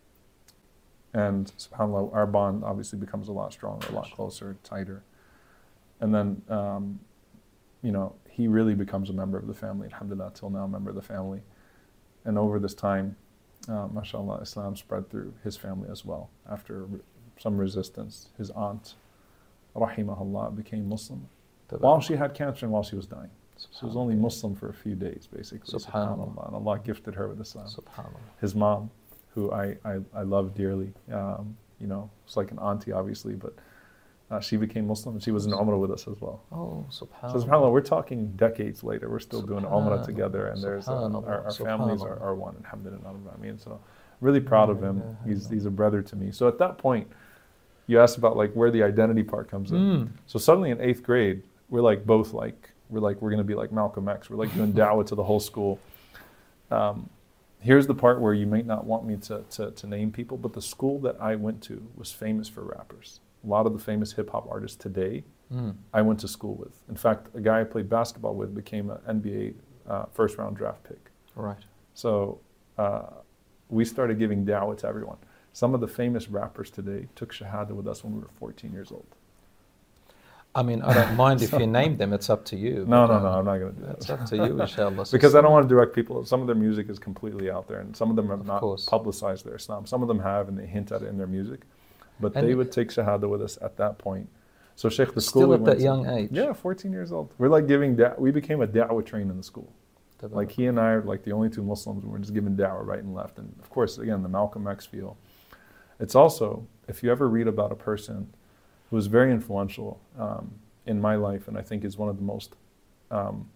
And subhanAllah, our bond obviously becomes a lot stronger, a lot closer, tighter. And then, um, you know, he really becomes a member of the family, alhamdulillah, till now, a member of the family. And over this time, uh, mashallah, Islam spread through his family as well. After re- some resistance, his aunt, rahimahullah, became Muslim while she had cancer and while she was dying. She was only Muslim for a few days, basically.
Subhanallah.
And Allah gifted her with Islam.
SubhanAllah.
His mom, who I, I, I love dearly, um, you know, it's like an auntie, obviously, but uh, she became Muslim and she was in Umrah with us as well.
Oh,
So
subhanAllah.
subhanAllah, we're talking decades later. We're still doing Umrah
Subhanallah,
together, and there's uh,
subhanallah,
our, our families are,
subhanallah.
are one. Alhamdulillah. I mean, so really proud of him. He's he's a brother to me. So at that point, you asked about like where the identity part comes in.
Mm.
So suddenly in eighth grade, we're like both like we're like we're gonna be like Malcolm X. We're like doing da'wah to the whole school. Um, here's the part where you might not want me to, to to name people, but the school that I went to was famous for rappers. A lot of the famous hip hop artists today,
Mm.
I went to school with. In fact, a guy I played basketball with became an N B A uh, first round draft pick.
Right.
So uh, we started giving da'wah to everyone. Some of the famous rappers today took shahada with us when we were fourteen years old.
I mean, I don't mind if you name them. It's up to you.
No,
but,
no,
um,
no. I'm not going to do that.
It's up to you, inshallah.
Because I don't want to direct people. Some of their music is completely out there, and some of them have
Of
not
course.
publicized their Islam. Some of them have, and they hint at it in their music. But
And-
they would take Shahada with us at that point. So Sheikh, the school
Still
we
at
went
that
to-
young age.
Yeah, fourteen years old. We're like giving, da- we became a da'wah train in the school. Like he and I are like the only two Muslims, and we're just giving da'wah right and left. And of course, again, the Malcolm X feel. It's also, if you ever read about a person who was very influential um, in my life, and I think is one of the most um,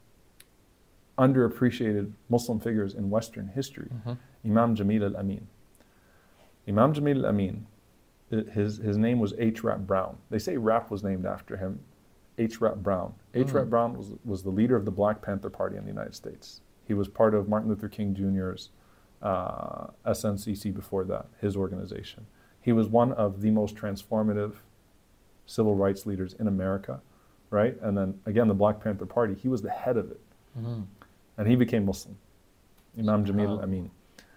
underappreciated Muslim figures in Western history,
Mhm.
Imam Jamil al-Amin. Imam Jamil al-Amin, i- his, his name was H. Rap Brown. They say rap was named after him. H. Rap Brown. H.
Mm.
Rap Brown was, was the leader of the Black Panther Party in the United States. He was part of Martin Luther King Junior's uh, S N C C before that, his organization. He was one of the most transformative civil rights leaders in America, right? And then again, the Black Panther Party, he was the head of it.
Mhm.
And he became Muslim, Imam Jamil
Wow.
al-Amin.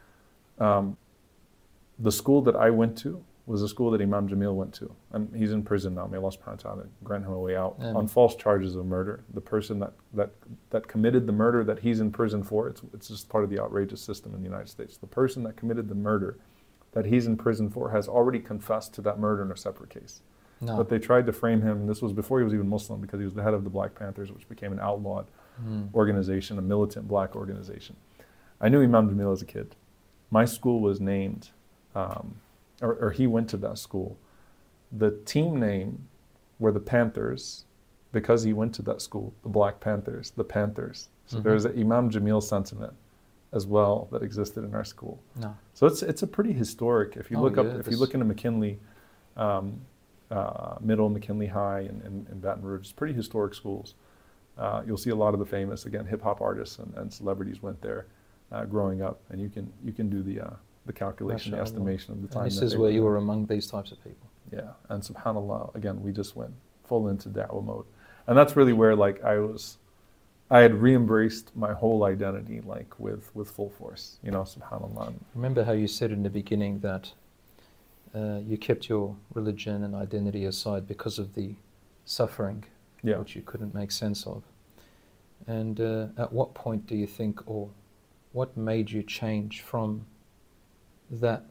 Um, the school that I went to was a school that Imam Jamil went to. And he's in prison now. May Allah subhanahu wa ta'ala grant him a way out
Amen.
on false charges of murder. The person that, that, that committed the murder that he's in prison for, it's, it's just part of the outrageous system in the United States. The person that committed the murder that he's in prison for has already confessed to that murder in a separate case.
No.
But they tried to frame him, this was before he was even Muslim, because he was the head of the Black Panthers, which became an outlawed
Mm.
organization, a militant black organization. I knew Imam Jamil as a kid. My school was named, um, or, or he went to that school. The team name were the Panthers, because he went to that school, the Black Panthers, the Panthers. So
Mhm.
there's an Imam Jamil sentiment as well that existed in our school.
No.
So it's it's a pretty historic. If you
Oh,
look up,
yeah,
if you
this-
look into McKinley, um, uh, Middle, McKinley High, and, and, and Baton Rouge, it's pretty historic schools. Uh, you'll see a lot of the famous, again, hip hop artists and, and celebrities went there uh, growing up, and you can you can do the uh, the calculation, the
MashaAllah.
estimation of the time.
And this
that
is
they
where you
there.
were among these types of people.
Yeah, and subhanallah, again, we just went full into da'wah mode, and that's really where like I was. I had re-embraced my whole identity, like with, with full force, you know, subhanAllah.
Remember how you said in the beginning that uh, you kept your religion and identity aside because of the suffering,
Yeah.
which you couldn't make sense of. And uh, at what point do you think, or what made you change from that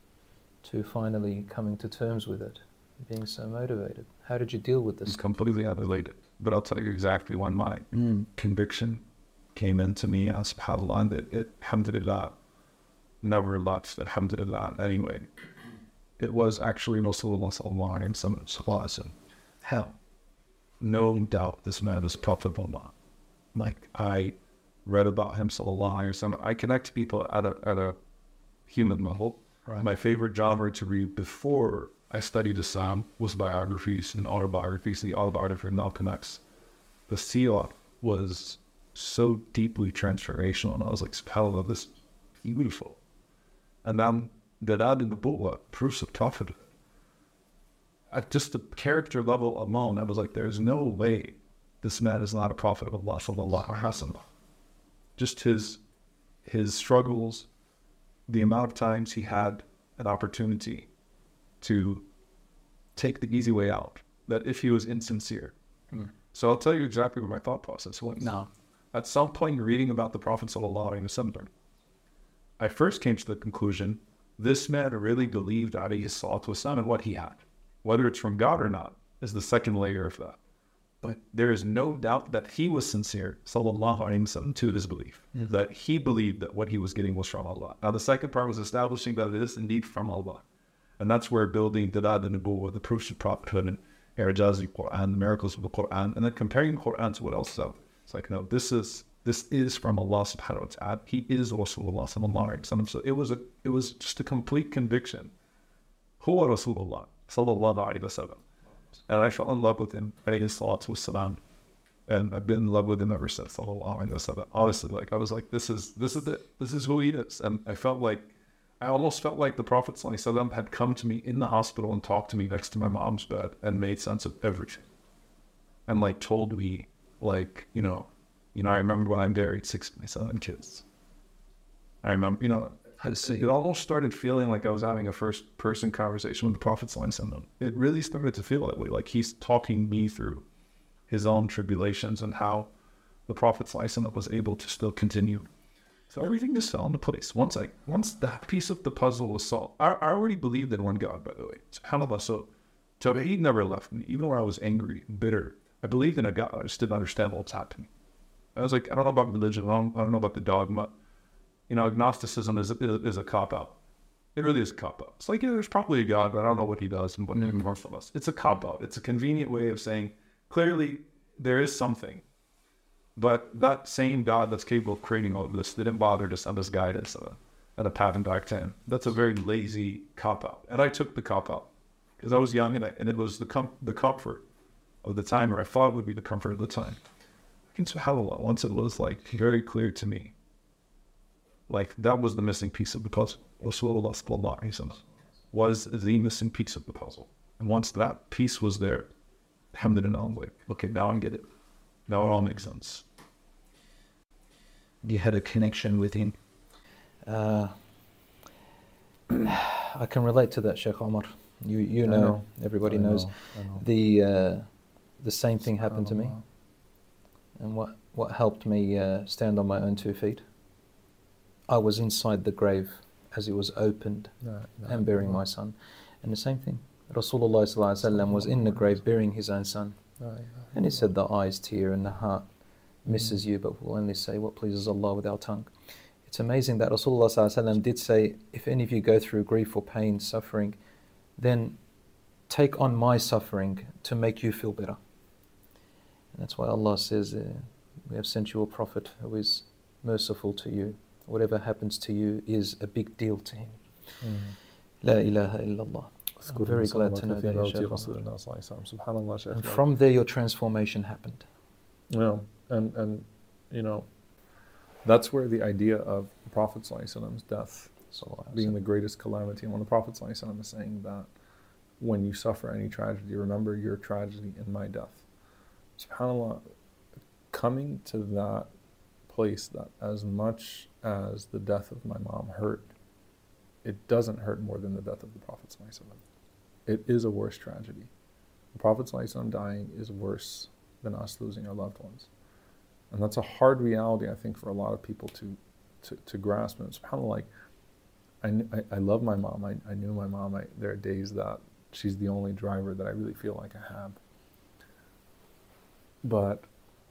to finally coming to terms with it, being so motivated? How did you deal with
It's
this?
completely unrelated, but I'll tell you exactly when my conviction came into me, uh, subhanAllah, that it, alhamdulillah, never left, alhamdulillah, anyway. It was actually Rasulullah sallallahu alayhi wa sallam. Hell, no doubt this man is Prophet of Allah. Like, I read about him, sallallahu alayhi wa sallam. I connect to people at a, at a human level.
Right.
My favorite genre to read before I studied Islam was biographies and autobiographies. The autobiography of Malcolm X. The seerah was so deeply transformational, and I was like, subhanAllah, this is beautiful. And then the Dad in the Bulla, proofs of prophethood. At just the character level alone, I was like, there's no way this man is not a prophet of Allah sallallahu alaihi wasallam. Just his his struggles, the amount of times he had an opportunity to take the easy way out, that if he was insincere.
Mm.
So I'll tell you exactly what my thought process was.
No.
At some point in reading about the Prophet sallallahu alaihi wasallam, I first came to the conclusion, this man really believed alayhi salatu wasalam in what he had. Whether it's from God or not is the second layer of that. But there is no doubt that he was sincere, sallallahu alaihi wasallam, to his belief.
Yeah.
That he believed that what he was getting was from Allah. Now the second part was establishing that it is indeed from Allah. And that's where building Dalad and Nubuwwah, the proofs of prophethood, and I'jaz al-Quran, the miracles of the Quran, and then comparing the Quran to what else so. It's like, no, this is this is from Allah subhanahu wa ta'ala. He is Rasulullah sallallahu alaihi wasallam. So it was a it was just a complete conviction. Huwa Rasulullah sallallahu alaihi wasallam. And I fell in love with him, alayhi salatu wassalam. And I've been in love with him ever since, sallallahu alaihi wasallam. Honestly, like I was like, this is this is it. This is who he is. And I felt like I almost felt like the Prophet sallallahu alaihi wasallam had come to me in the hospital and talked to me next to my mom's bed and made sense of everything. And like told me, like, you know, you know, I remember when I married six of my seven kids. I remember, you know, it almost started feeling like I was having a first-person conversation with the Prophet sallallahu alaihi wasallam. It really started to feel that way, like he's talking me through his own tribulations and how the Prophet ﷺ was able to still continue. So everything just fell into place. Once I, once that piece of the puzzle was solved, I, I already believed in one God, by the way. SubhanAllah. So Tawheed never left me, even when I was angry, bitter. I believed in a God. I just didn't understand what's happening. I was like, I don't know about religion. I don't, I don't know about the dogma. You know, agnosticism is, is, is a cop-out. It really is a cop-out. It's like, yeah, there's probably a God, but I don't know what he does and what he wants from us. It's a cop-out. It's a convenient way of saying, clearly, there is something. But that same God that's capable of creating all of this didn't bother to send us guidance uh, and a pattern back to him. That's a very lazy cop-out. And I took the cop-out because I was young and, I, and it was the com- the comfort of the time, or I thought it would be the comfort of the time. And subhanAllah, once it was like very clear to me, like that was the missing piece of the puzzle. Rasulullah sallallahu alaihi wasallam was the missing piece of the puzzle. And once that piece was there, alhamdulillah, I'm like, okay, now I get it. Now it all makes sense.
You had a connection with him.
Uh, I can relate to that, Sheikh Omar. You you know,
know.
everybody
I
knows.
know, I know.
The uh, the same thing happened to me.
SubhanAllah.
And what, what helped me uh, stand on my own two feet? I was inside the grave as it was opened
No, no,
and burying
no.
my son. And the same thing. Rasulullah sallallahu alaihi wasallam was in the grave burying his own son.
No, no,
And he said the eyes tear and the heart misses you, but we'll only say what pleases Allah with our tongue. It's amazing that Rasulullah sallallahu alaihi wasallam did say, if any of you go through grief or pain, suffering, then take on my suffering to make you feel better. And that's why Allah says, uh, we have sent you a prophet who is merciful to you. Whatever happens to you is a big deal to him. La ilaha illallah. I'm very glad to know that, Ya Shaykh.
SubhanAllah, Shaykh.
And from there your transformation happened.
Yeah, and, and you know, that's where the idea of the Prophet ﷺ's death being the greatest calamity. And when the Prophet ﷺ is saying that when you suffer any tragedy, remember your tragedy in my death. SubhanAllah, coming to that place that as much as the death of my mom hurt, it doesn't hurt more than the death of the Prophet ﷺ. It is a worse tragedy. The Prophet ﷺ dying is worse than us losing our loved ones. And that's a hard reality, I think, for a lot of people to to, to grasp. And it's kind of like, I, I, I love my mom. I, I knew my mom. I, there are days that she's the only driver that I really feel like I have. But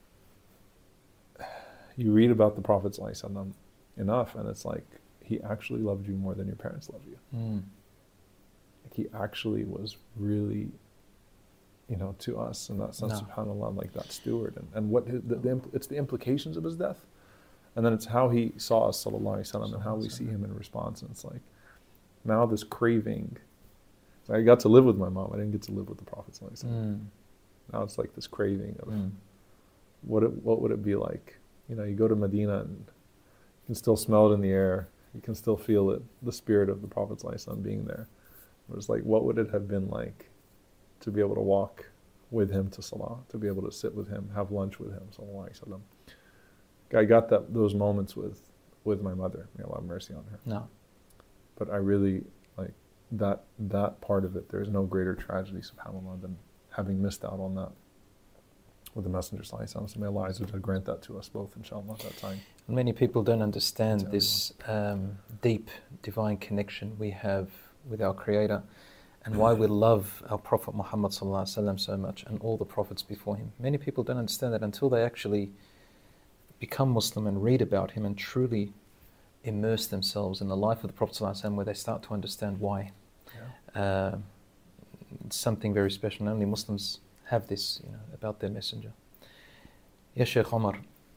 you read about the Prophet ﷺ enough, and it's like, he actually loved you more than your parents loved you.
Mm.
Like he actually was really, you know, to us in that sense,
No.
subhanAllah, like that steward. And, and what the, the, impl- it's the implications of his death. And then it's how he saw us, sallallahu alaihi wasallam, and how we see him in response. And it's like, now this craving. So I got to live with my mom. I didn't get to live with the Prophet sallallahu alaihi wasallam.
Mm.
Now it's like this craving of
Mm.
what it, what would it be like? You know, you go to Medina and you can still smell it in the air. You can still feel it, the spirit of the Prophet ﷺ being there. It was like, what would it have been like to be able to walk with him to Salah, to be able to sit with him, have lunch with him, sallallahu alaihi wasallam. I got that those moments with, with my mother. May Allah have mercy on her.
No.
But I really, like, that that part of it, there is no greater tragedy, subhanAllah, than having missed out on that with the Messenger sallallahu alaihi wasallam. So may Allah Azza wa Jalla grant that to us both, inshallah, at that time.
Many people don't understand
To
this um, deep divine connection we have with our Creator and why we love our Prophet Muhammad sallallahu alaihi wasallam so much and all the prophets before him. Many people don't understand that until they actually become Muslim and read about him and truly immerse themselves in the life of the Prophet sallallahu alaihi wasallam, where they start to understand why.
Yeah.
Uh, it's something very special. Only Muslims have this, you know, about their messenger. Ya Shaykh Omar,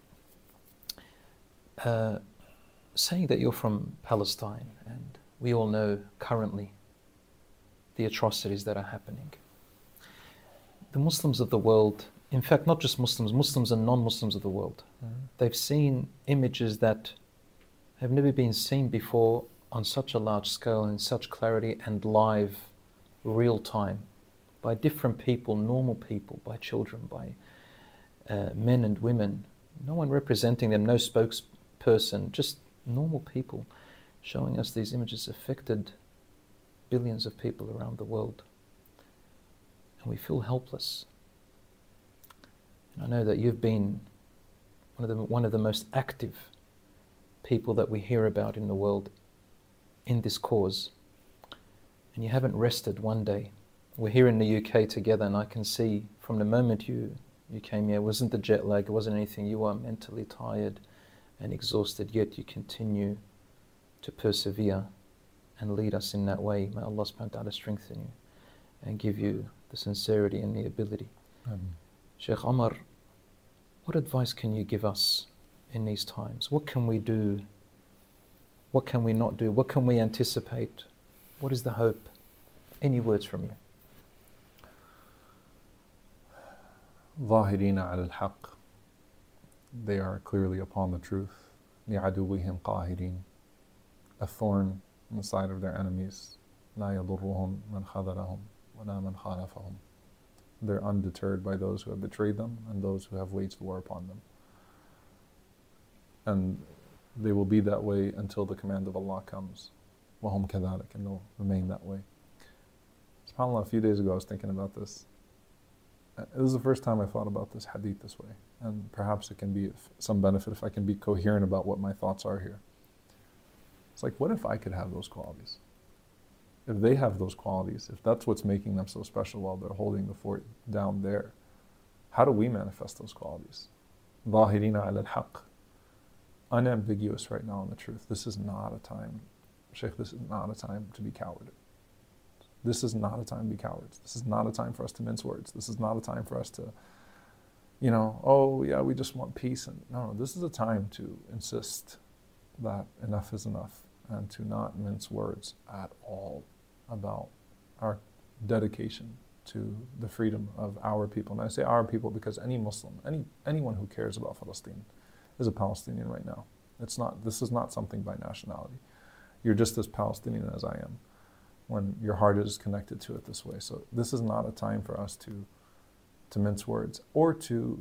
uh, saying that you're from Palestine, and we all know currently the atrocities that are happening. The Muslims of the world, in fact, not just Muslims, Muslims and non-Muslims of the world,
Mhm.
they've seen images that have never been seen before on such a large scale, in such clarity and live, real time, by different people, normal people, by children, by uh, men and women, no one representing them, no spokesperson, just normal people showing us these images affected billions of people around the world. And we feel helpless. I know that you've been one of the, one of the most active people that we hear about in the world in this cause. And you haven't rested one day. We're here in the U K together, and I can see from the moment you, you came here, it wasn't the jet lag, it wasn't anything. You are mentally tired and exhausted, yet you continue to persevere and lead us in that way. May Allah subhanahu wa ta'ala strengthen you and give you the sincerity and the ability.
Um,
Sheikh Omar, what advice can you give us in these times? What can we do? What can we not do? What can we anticipate? What is the hope? Any words from you?
ظاهرين على الحق. They are clearly upon the truth. لعدوهم قاهرين. A thorn in the side of their enemies. لا يضرهم من خذلهم ولا من خالفهم. They're undeterred by those who have betrayed them and those who have waged war upon them. And they will be that way until the command of Allah comes. وهم كذلك, and they'll remain that way. SubhanAllah, a few days ago I was thinking about this. It was the first time I thought about this hadith this way. And perhaps it can be some benefit if I can be coherent about what my thoughts are here. It's like, what if I could have those qualities? If they have those qualities, if that's what's making them so special while they're holding the fort down there, how do we manifest those qualities? ظاهرين على الحق. Unambiguous right now in the truth. This is not a time, Shaykh, this is not a time to be coward. This is not a time to be cowards. This is not a time for us to mince words. This is not a time for us to, you know, oh yeah, we just want peace. And no, no, this is a time to insist that enough is enough and to not mince words at all about our dedication to the freedom of our people. And I say our people because any Muslim, any anyone who cares about Palestine is a Palestinian right now. It's not, this is not something by nationality. You're just as Palestinian as I am when your heart is connected to it this way. So this is not a time for us to to mince words or to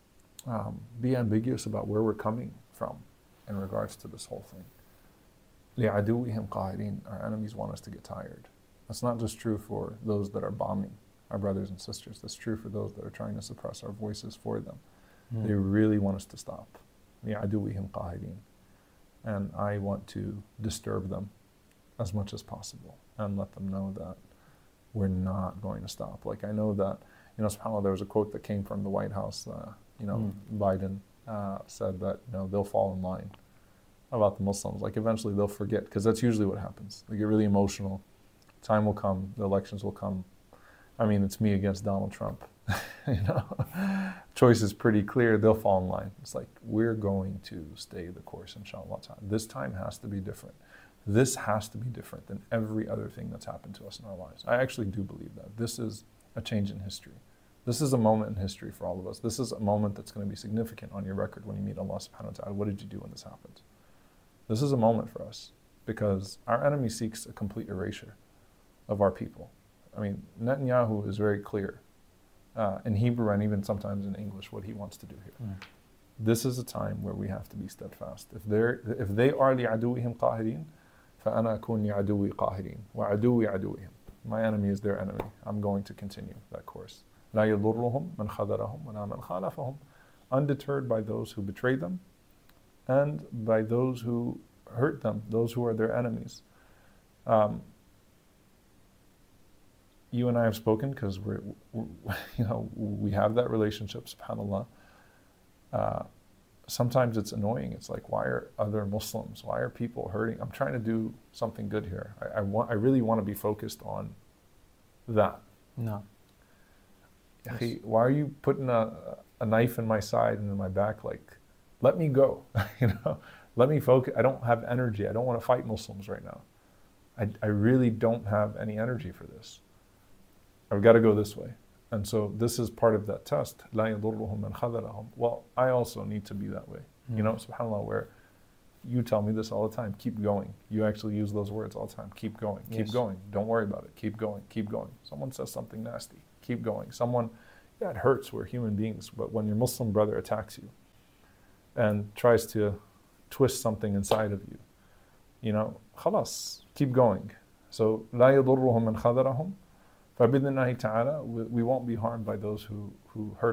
um, be ambiguous about where we're coming from in regards to this whole thing. لِعَدُوِّهِمْ قَاهِرِينَ. Our enemies want us to get tired. That's not just true for those that are bombing our brothers and sisters. That's true for those that are trying to suppress our voices for them. Mm. They really want us to stop. لِعَدُوِّهِمْ قَاهِرِينَ. And I want to disturb them as much as possible and let them know that we're not going to stop. Like I know that, you know, subhanAllah, there was a quote that came from the White House, uh, you know, mm. Biden uh, said that, you know, they'll fall in line about the Muslims. Like eventually they'll forget, because that's usually what happens. They get really emotional. Time will come, the elections will come. I mean, it's me against Donald Trump. You know, choice is pretty clear. They'll fall in line. It's like, we're going to stay the course, inshallah. This time has to be different. This has to be different than every other thing that's happened to us in our lives. I actually do believe that. This is a change in history. This is a moment in history for all of us. This is a moment that's going to be significant on your record when you meet Allah subhanahu wa ta'ala. What did you do when this happened? This is a moment for us because our enemy seeks a complete erasure of our people. I mean, Netanyahu is very clear uh, in Hebrew and even sometimes in English what he wants to do here. Mm. This is a time where we have to be steadfast. If they're, if they are لِعَدُوِّهِمْ قَاهِرِينَ فَأَنَا أَكُونْ لِعَدُوِّي قَاهِرِينَ وَعَدُوِّي عَدُوِّهِمْ. My enemy is their enemy. I'm going to continue that course. لَا يَضُرُّهُمْ مَنْ خَذَلَهُمْ وَلَا مَنْ خَالَفَهُم. Undeterred by those who betrayed them and by those who hurt them, those who are their enemies. Um, you and I have spoken because we're, we're, you know, we have that relationship, subhanAllah. Uh, sometimes it's annoying. It's like, why are other Muslims, why are people hurting? I'm trying to do something good here. I, I want, I really want to be focused on that.
No.
Yes. Why are you putting a, a knife in my side and in my back? Like, let me go, you know? Let me focus. I don't have energy. I don't want to fight Muslims right now. I, I really don't have any energy for this. I've got to go this way. And so this is part of that test. لَا يَضُرُّهُمْ مَنْ خَذَلَهُمْ. Well, I also need to be that way. Mm. You know, subhanAllah, where you tell me this all the time, keep going. You actually use those words all the time. Keep going, keep yes. going. Don't worry about it. Keep going, keep going. Someone says something nasty, keep going. Someone, yeah, it hurts. We're human beings. But when your Muslim brother attacks you and tries to twist something inside of you, you know, khalas, keep going. So, لَا يَضُرُّهُمْ مَنْ خَذَلَهُمْ. فَبِإِذْنِ اللَّهِ تَعَالَى, we won't be harmed by those who, who hurt us.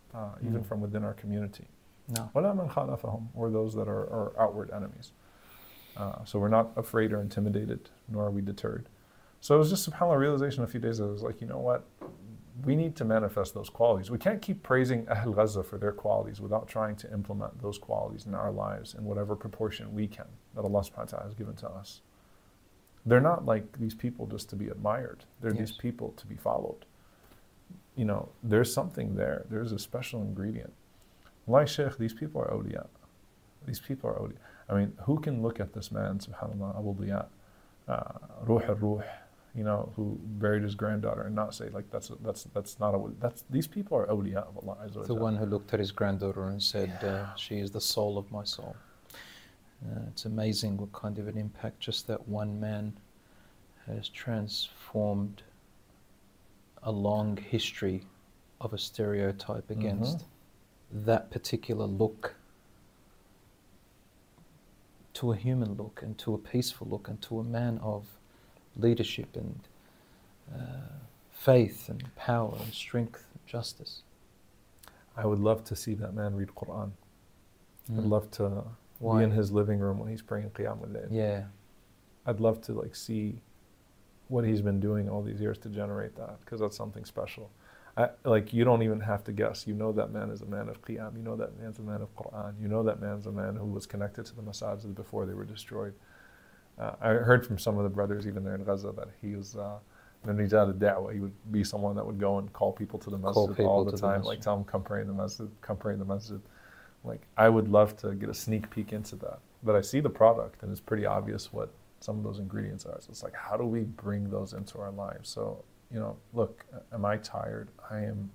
uh, even
Mm.
from within our community.
No.
وَلَا مَنْ خَالَفَهُم, or those that are, are outward enemies. Uh, so we're not afraid or intimidated, nor are we deterred. So it was just subhanAllah realization a few days ago. I was like, you know what? We need to manifest those qualities. We can't keep praising Ahl Gaza for their qualities without trying to implement those qualities in our lives in whatever proportion we can that Allah subhanahu wa ta'ala has given to us. They're not like these people just to be admired. They're
Yes.
these people to be followed. You know, there's something there. There's a special ingredient. Like Shaykh, these people are awliya. These people are awliya. I mean, who can look at this man, subhanAllah, Abu Diya, uh, Ruh al-Ruh, you know, who buried his granddaughter and not say, like, that's that's that's not a, that's, these people are awliya of Allah Azza wa
The
Jalla.
one who looked at his granddaughter and said, uh, she is the soul of my soul. Uh, it's amazing what kind of an impact just that one man has transformed a long history of a stereotype against that particular look to a human look and to a peaceful look and to a man of leadership and uh, faith and power and strength and justice.
I would love to see that man read Quran. I'd
Mm.
love to
Why?
be in his living room when he's praying Qiyam al-Layl.
Yeah.
I'd love to like see what he's been doing all these years to generate that, because that's something special. I, like, you don't even have to guess. You know that man is a man of Qiyam. You know that man's a man of Quran. You know that man's a man who was connected to the masajid before they were destroyed. Uh, I heard from some of the brothers, even there in Gaza, that he was uh, Rijal al-Da'wah. He would be someone that would go and call people to the
Call
masjid
people
all the
to the
time,
masjid.
like tell them, come pray in the masjid, come pray in the masjid. Like, I would love to get a sneak peek into that. But I see the product, and it's pretty obvious what some of those ingredients are. So it's like, how do we bring those into our lives? So, you know, look, am I tired? I am,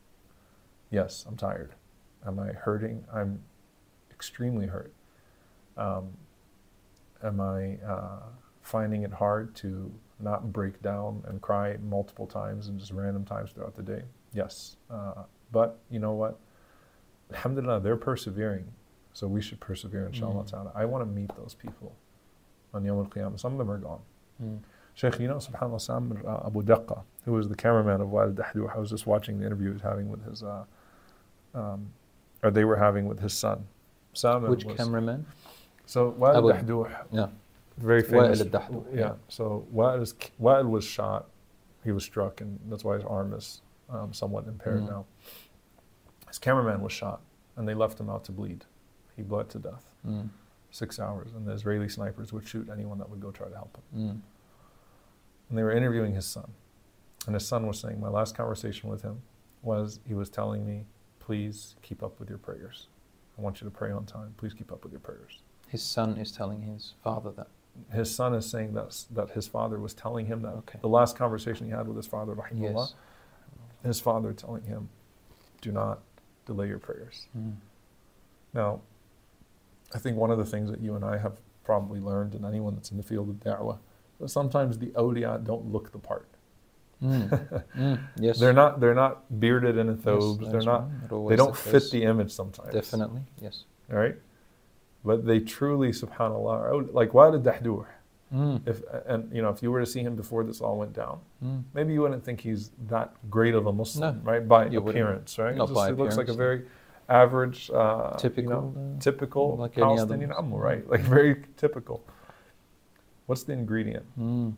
yes, I'm tired. Am I hurting? I'm extremely hurt. Um, am I uh, finding it hard to not break down and cry multiple times and just random times throughout the day? Yes. Uh, but you know what? Alhamdulillah, they're persevering. So we should persevere, inshallah
Mm.
ta'ala. I want to meet those people on Yawm al-Qiyamah. Some of them are gone.
Mm.
Shaykh, you know, subhanAllah, Samir uh, Abu Daqqa, who was the cameraman of Wa'il Dahduh, I was just watching the interview he was having with his, uh, um, or they were having with his son. Samir
Which
was,
cameraman?
So Wa'il
Abu-
Dahduh,
Yeah.
very famous.
Wa'il al-Dahduh,
Yeah.
yeah.
So Wa'il, is, Wa'il was shot, he was struck, and that's why his arm is um, somewhat impaired
Mm.
now. His cameraman was shot, and they left him out to bleed. He bled to death.
Mm.
Six hours, and the Israeli snipers would shoot anyone that would go try to help him.
Mm.
And they were interviewing his son. And his son was saying, my last conversation with him was, he was telling me, please keep up with your prayers. I want you to pray on time. Please keep up with your prayers.
His son is telling his father that.
His son is saying that, that his father was telling him that.
Okay.
The last conversation he had with his father, rahimahullah,
Yes.
his father telling him, do not delay your prayers.
Mm.
Now, I think one of the things that you and I have probably learned, and anyone that's in the field of da'wah, is sometimes the awliya don't look the part.
Mm. Mm. Yes.
They're not. They're not bearded and in
Yes,
thobes. they're
that's
not.
right. Not
They
always
don't
the
fit
case.
the image sometimes.
Definitely, yes.
All right. But they truly, subhanallah, are awli- like Wa'il Dahduh.
Mm.
If and you know, if you were to see him before this all went down,
Mm.
maybe you wouldn't think he's that great of a Muslim,
No,
right? By
you wouldn't.
appearance, right?
Not
Just-
by
he looks like a
appearance.
very average, uh,
Typical,
you know,
uh,
typical
like any other
Palestinian
Muslim.
Ammu, right? Like very typical. What's the ingredient?
Mm.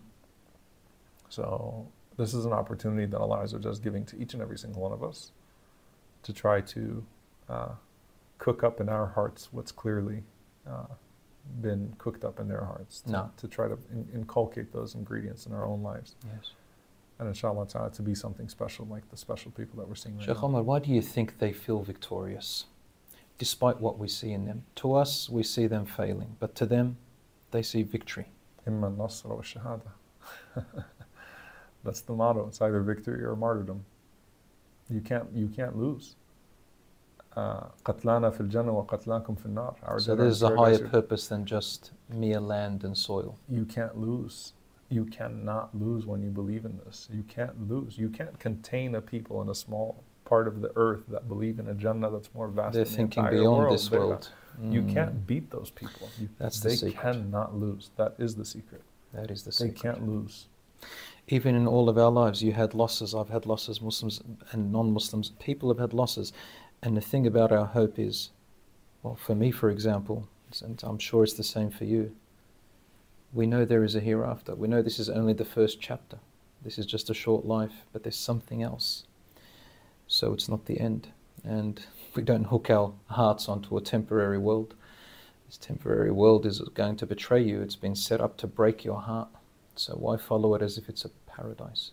So this is an opportunity that Allah Azza wa Jalla is giving to each and every single one of us to try to uh, cook up in our hearts what's clearly uh, been cooked up in their hearts. To,
No.
to try to in- inculcate those ingredients in our own lives.
Yes.
And inshallah ta'ala to be something special like the special people that we're seeing right
Sheikh
now.
Omar, why do you think they feel victorious, despite what we see in them? To us, we see them failing, but to them, they see victory.
Imma al-nasr wa shahada. That's the motto. It's either victory or martyrdom. You can't you can't lose. قتلانا في الجنة وقتلاكم في النار. Our
So
dead are in
there's a
paradise.
higher purpose than just mere land and soil.
You can't lose. You cannot lose when you believe in this. You can't lose. You can't contain a people in a small part of the earth that believe in a Jannah that's more vast
They're
than the
thinking
entire
beyond
world.
this
They're
world.
not- You
Mm.
can't beat those people. You,
That's the
they
secret.
cannot lose. That is the secret.
That is the
They
secret.
can't lose.
Even in all of our lives, you had losses. I've had losses, Muslims and non-Muslims. People have had losses. And the thing about our hope is, well, for me, for example, and I'm sure it's the same for you, we know there is a hereafter. We know this is only the first chapter. This is just a short life, but there's something else. So it's not the end. And we don't hook our hearts onto a temporary world. This temporary world is going to betray you. It's been set up to break your heart. So why follow it as if it's a paradise?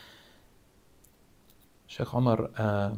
Sheikh Omar, uh,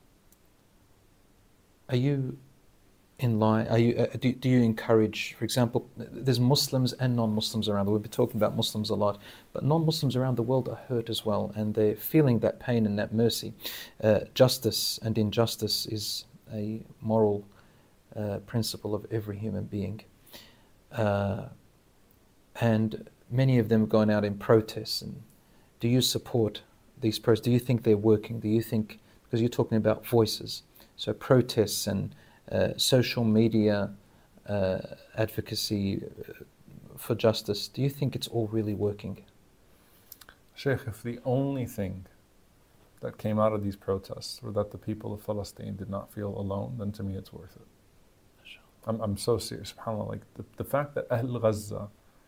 are you in line? Are you? Uh, do, do you encourage, for example, there's Muslims and non-Muslims around the world. We've been talking about Muslims a lot, but non-Muslims around the world are hurt as well, and they're feeling that pain and that mercy. Uh, justice and injustice is a moral uh, principle of every human being, uh, and many of them have gone out in protests. And do you support these protests? Do you think they're working? Do you think, because you're talking about voices, so protests and uh, social media uh, advocacy for justice, do you think it's all really working?
Sheikh, if the only thing that came out of these protests were that the people of Palestine did not feel alone, then to me it's worth it. I'm, I'm so serious, subhanAllah. Like the, the fact that Ahl Gaza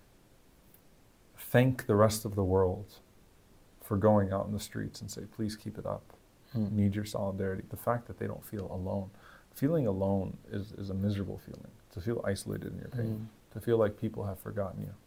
thank the rest of the world for going out in the streets and say, please keep it up.
Hmm.
Need your solidarity. The fact that they don't feel alone. Feeling alone is, is a miserable feeling. To feel isolated in your pain.
Hmm.
To feel like people have forgotten you.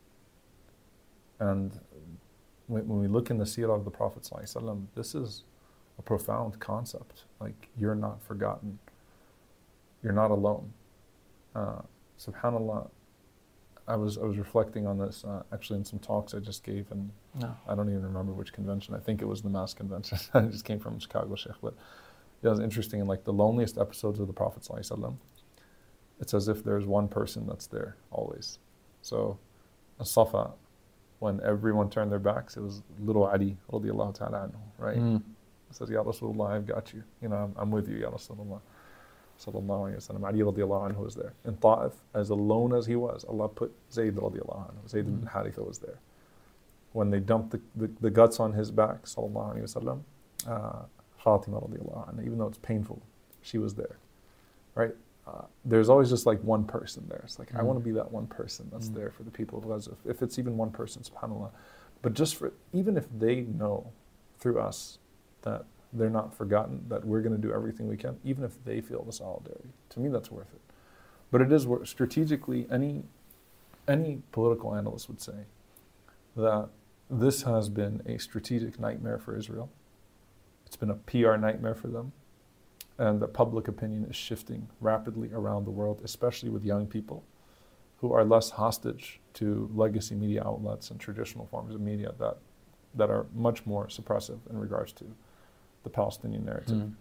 And when, when we look in the seerah of the Prophet ﷺ, this is a profound concept. Like, you're not forgotten. You're not alone. Uh, SubhanAllah, I was I was reflecting on this uh, actually in some talks I just gave, and
No.
I don't even remember which convention. I think it was the Mass Convention. I just came from Chicago, Sheikh. But it was interesting. In like the loneliest episodes of the Prophet ﷺ, it's as if there's one person that's there always. So, as-Safa, when everyone turned their backs, it was little Ali, radiallahu ta'ala anhu, right?
Hmm.
He says, Ya Rasulullah, I've got you. You know, I'm, I'm with you, Ya Rasulullah. Sallallahu alayhi wa sallam. Ali radiallahu anhu was there. In Ta'if, as alone as he was, Allah put Zayd radiallahu anhu. Zayd ibn Haritha was there. When they dumped the, the, the guts on his back, sallallahu alayhi wa sallam, uh, Fatima radiallahu anha, even though it's painful, she was there. Right? Uh, there's always just like one person there. It's like, mm. I want to be that one person that's mm. there for the people of Gaza. If it's even one person, subhanAllah. But just for, even if they know through us that they're not forgotten, that we're going to do everything we can, even if they feel the solidarity. To me, that's worth it. But it is worth, strategically, any, any political analyst would say that this has been a strategic nightmare for Israel. It's been a P R nightmare for them. And that public opinion is shifting rapidly around the world, especially with young people who are less hostage to legacy media outlets and traditional forms of media that, that are much more suppressive in regards to the Palestinian narrative. Mm.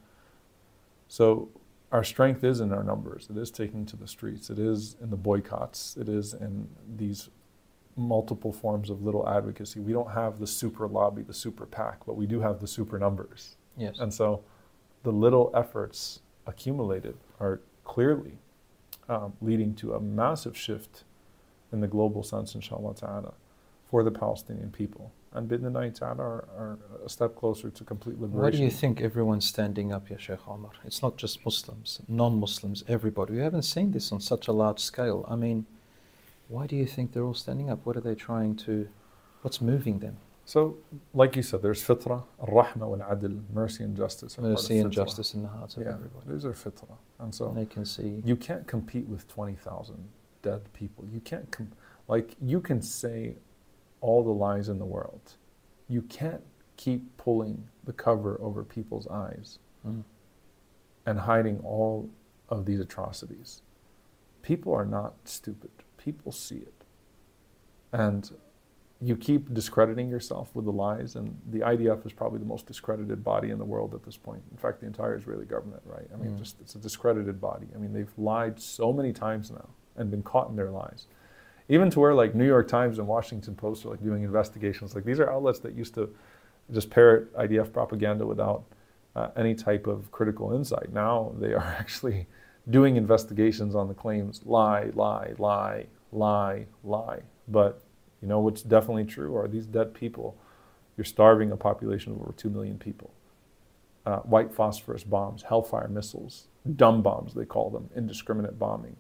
So our strength is in our numbers. It is taking to the streets. It is in the boycotts. It is in these multiple forms of little advocacy. We don't have the super lobby, the super PAC, but we do have the super numbers.
Yes.
And so the little efforts accumulated are clearly um, leading to a massive shift in the global sense, inshallah ta'ala, for the Palestinian people. And bidnillahi ta'ala are, are a step closer to complete liberation.
Why do you think everyone's standing up, Ya Sheikh Omar? It's not just Muslims, non-Muslims, everybody. We haven't seen this on such a large scale. I mean, why do you think they're all standing up? What are they trying to, what's moving them?
So, like you said, there's fitra, al-rahma wal-adl, mercy and justice.
Mercy and justice in the hearts of
yeah,
everybody.
These are fitra. And so
and they can see.
You can't compete with twenty thousand dead people. You can't, com- like, you can say all the lies in the world. You can't keep pulling the cover over people's eyes mm. and hiding all of these atrocities. People are not stupid. People see it. And you keep discrediting yourself with the lies, and the I D F is probably the most discredited body in the world at this point. In fact, the entire Israeli government, right? I mean, mm. just it's a discredited body. I mean, they've lied so many times now and been caught in their lies. Even to where like New York Times and Washington Post are like doing investigations. Like these are outlets that used to just parrot I D F propaganda without uh, any type of critical insight. Now they are actually doing investigations on the claims, lie, lie, lie, lie, lie. But you know what's definitely true are these dead people. You're starving a population of over two million people. uh, white phosphorus bombs, hellfire missiles, dumb bombs, they call them, indiscriminate bombing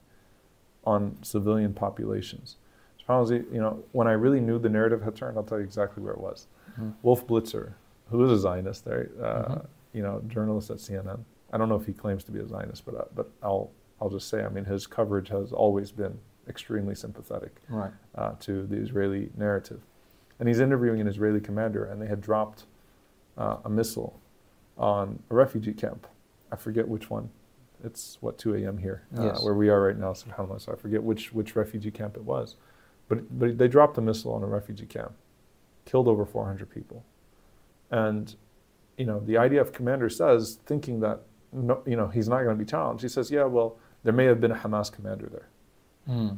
on civilian populations. SubhanAllah, you know, when I really knew the narrative had turned, I'll tell you exactly where it was. Mm-hmm. Wolf Blitzer, who is a Zionist, right? Uh, mm-hmm. you know, journalist at C N N. I don't know if he claims to be a Zionist, but uh, but I'll I'll just say, I mean, his coverage has always been extremely sympathetic
right.
uh, to the Israeli narrative. And he's interviewing an Israeli commander, and they had dropped uh, a missile on a refugee camp. I forget which one. It's, what, two a.m. here, uh,
yes.
where we are right now, subhanAllah, so I forget which, which refugee camp it was. But, but they dropped a missile on a refugee camp, killed over four hundred people. And, you know, the I D F commander says, thinking that, no, you know, he's not going to be challenged, he says, yeah, well, there may have been a Hamas commander there.
Mm.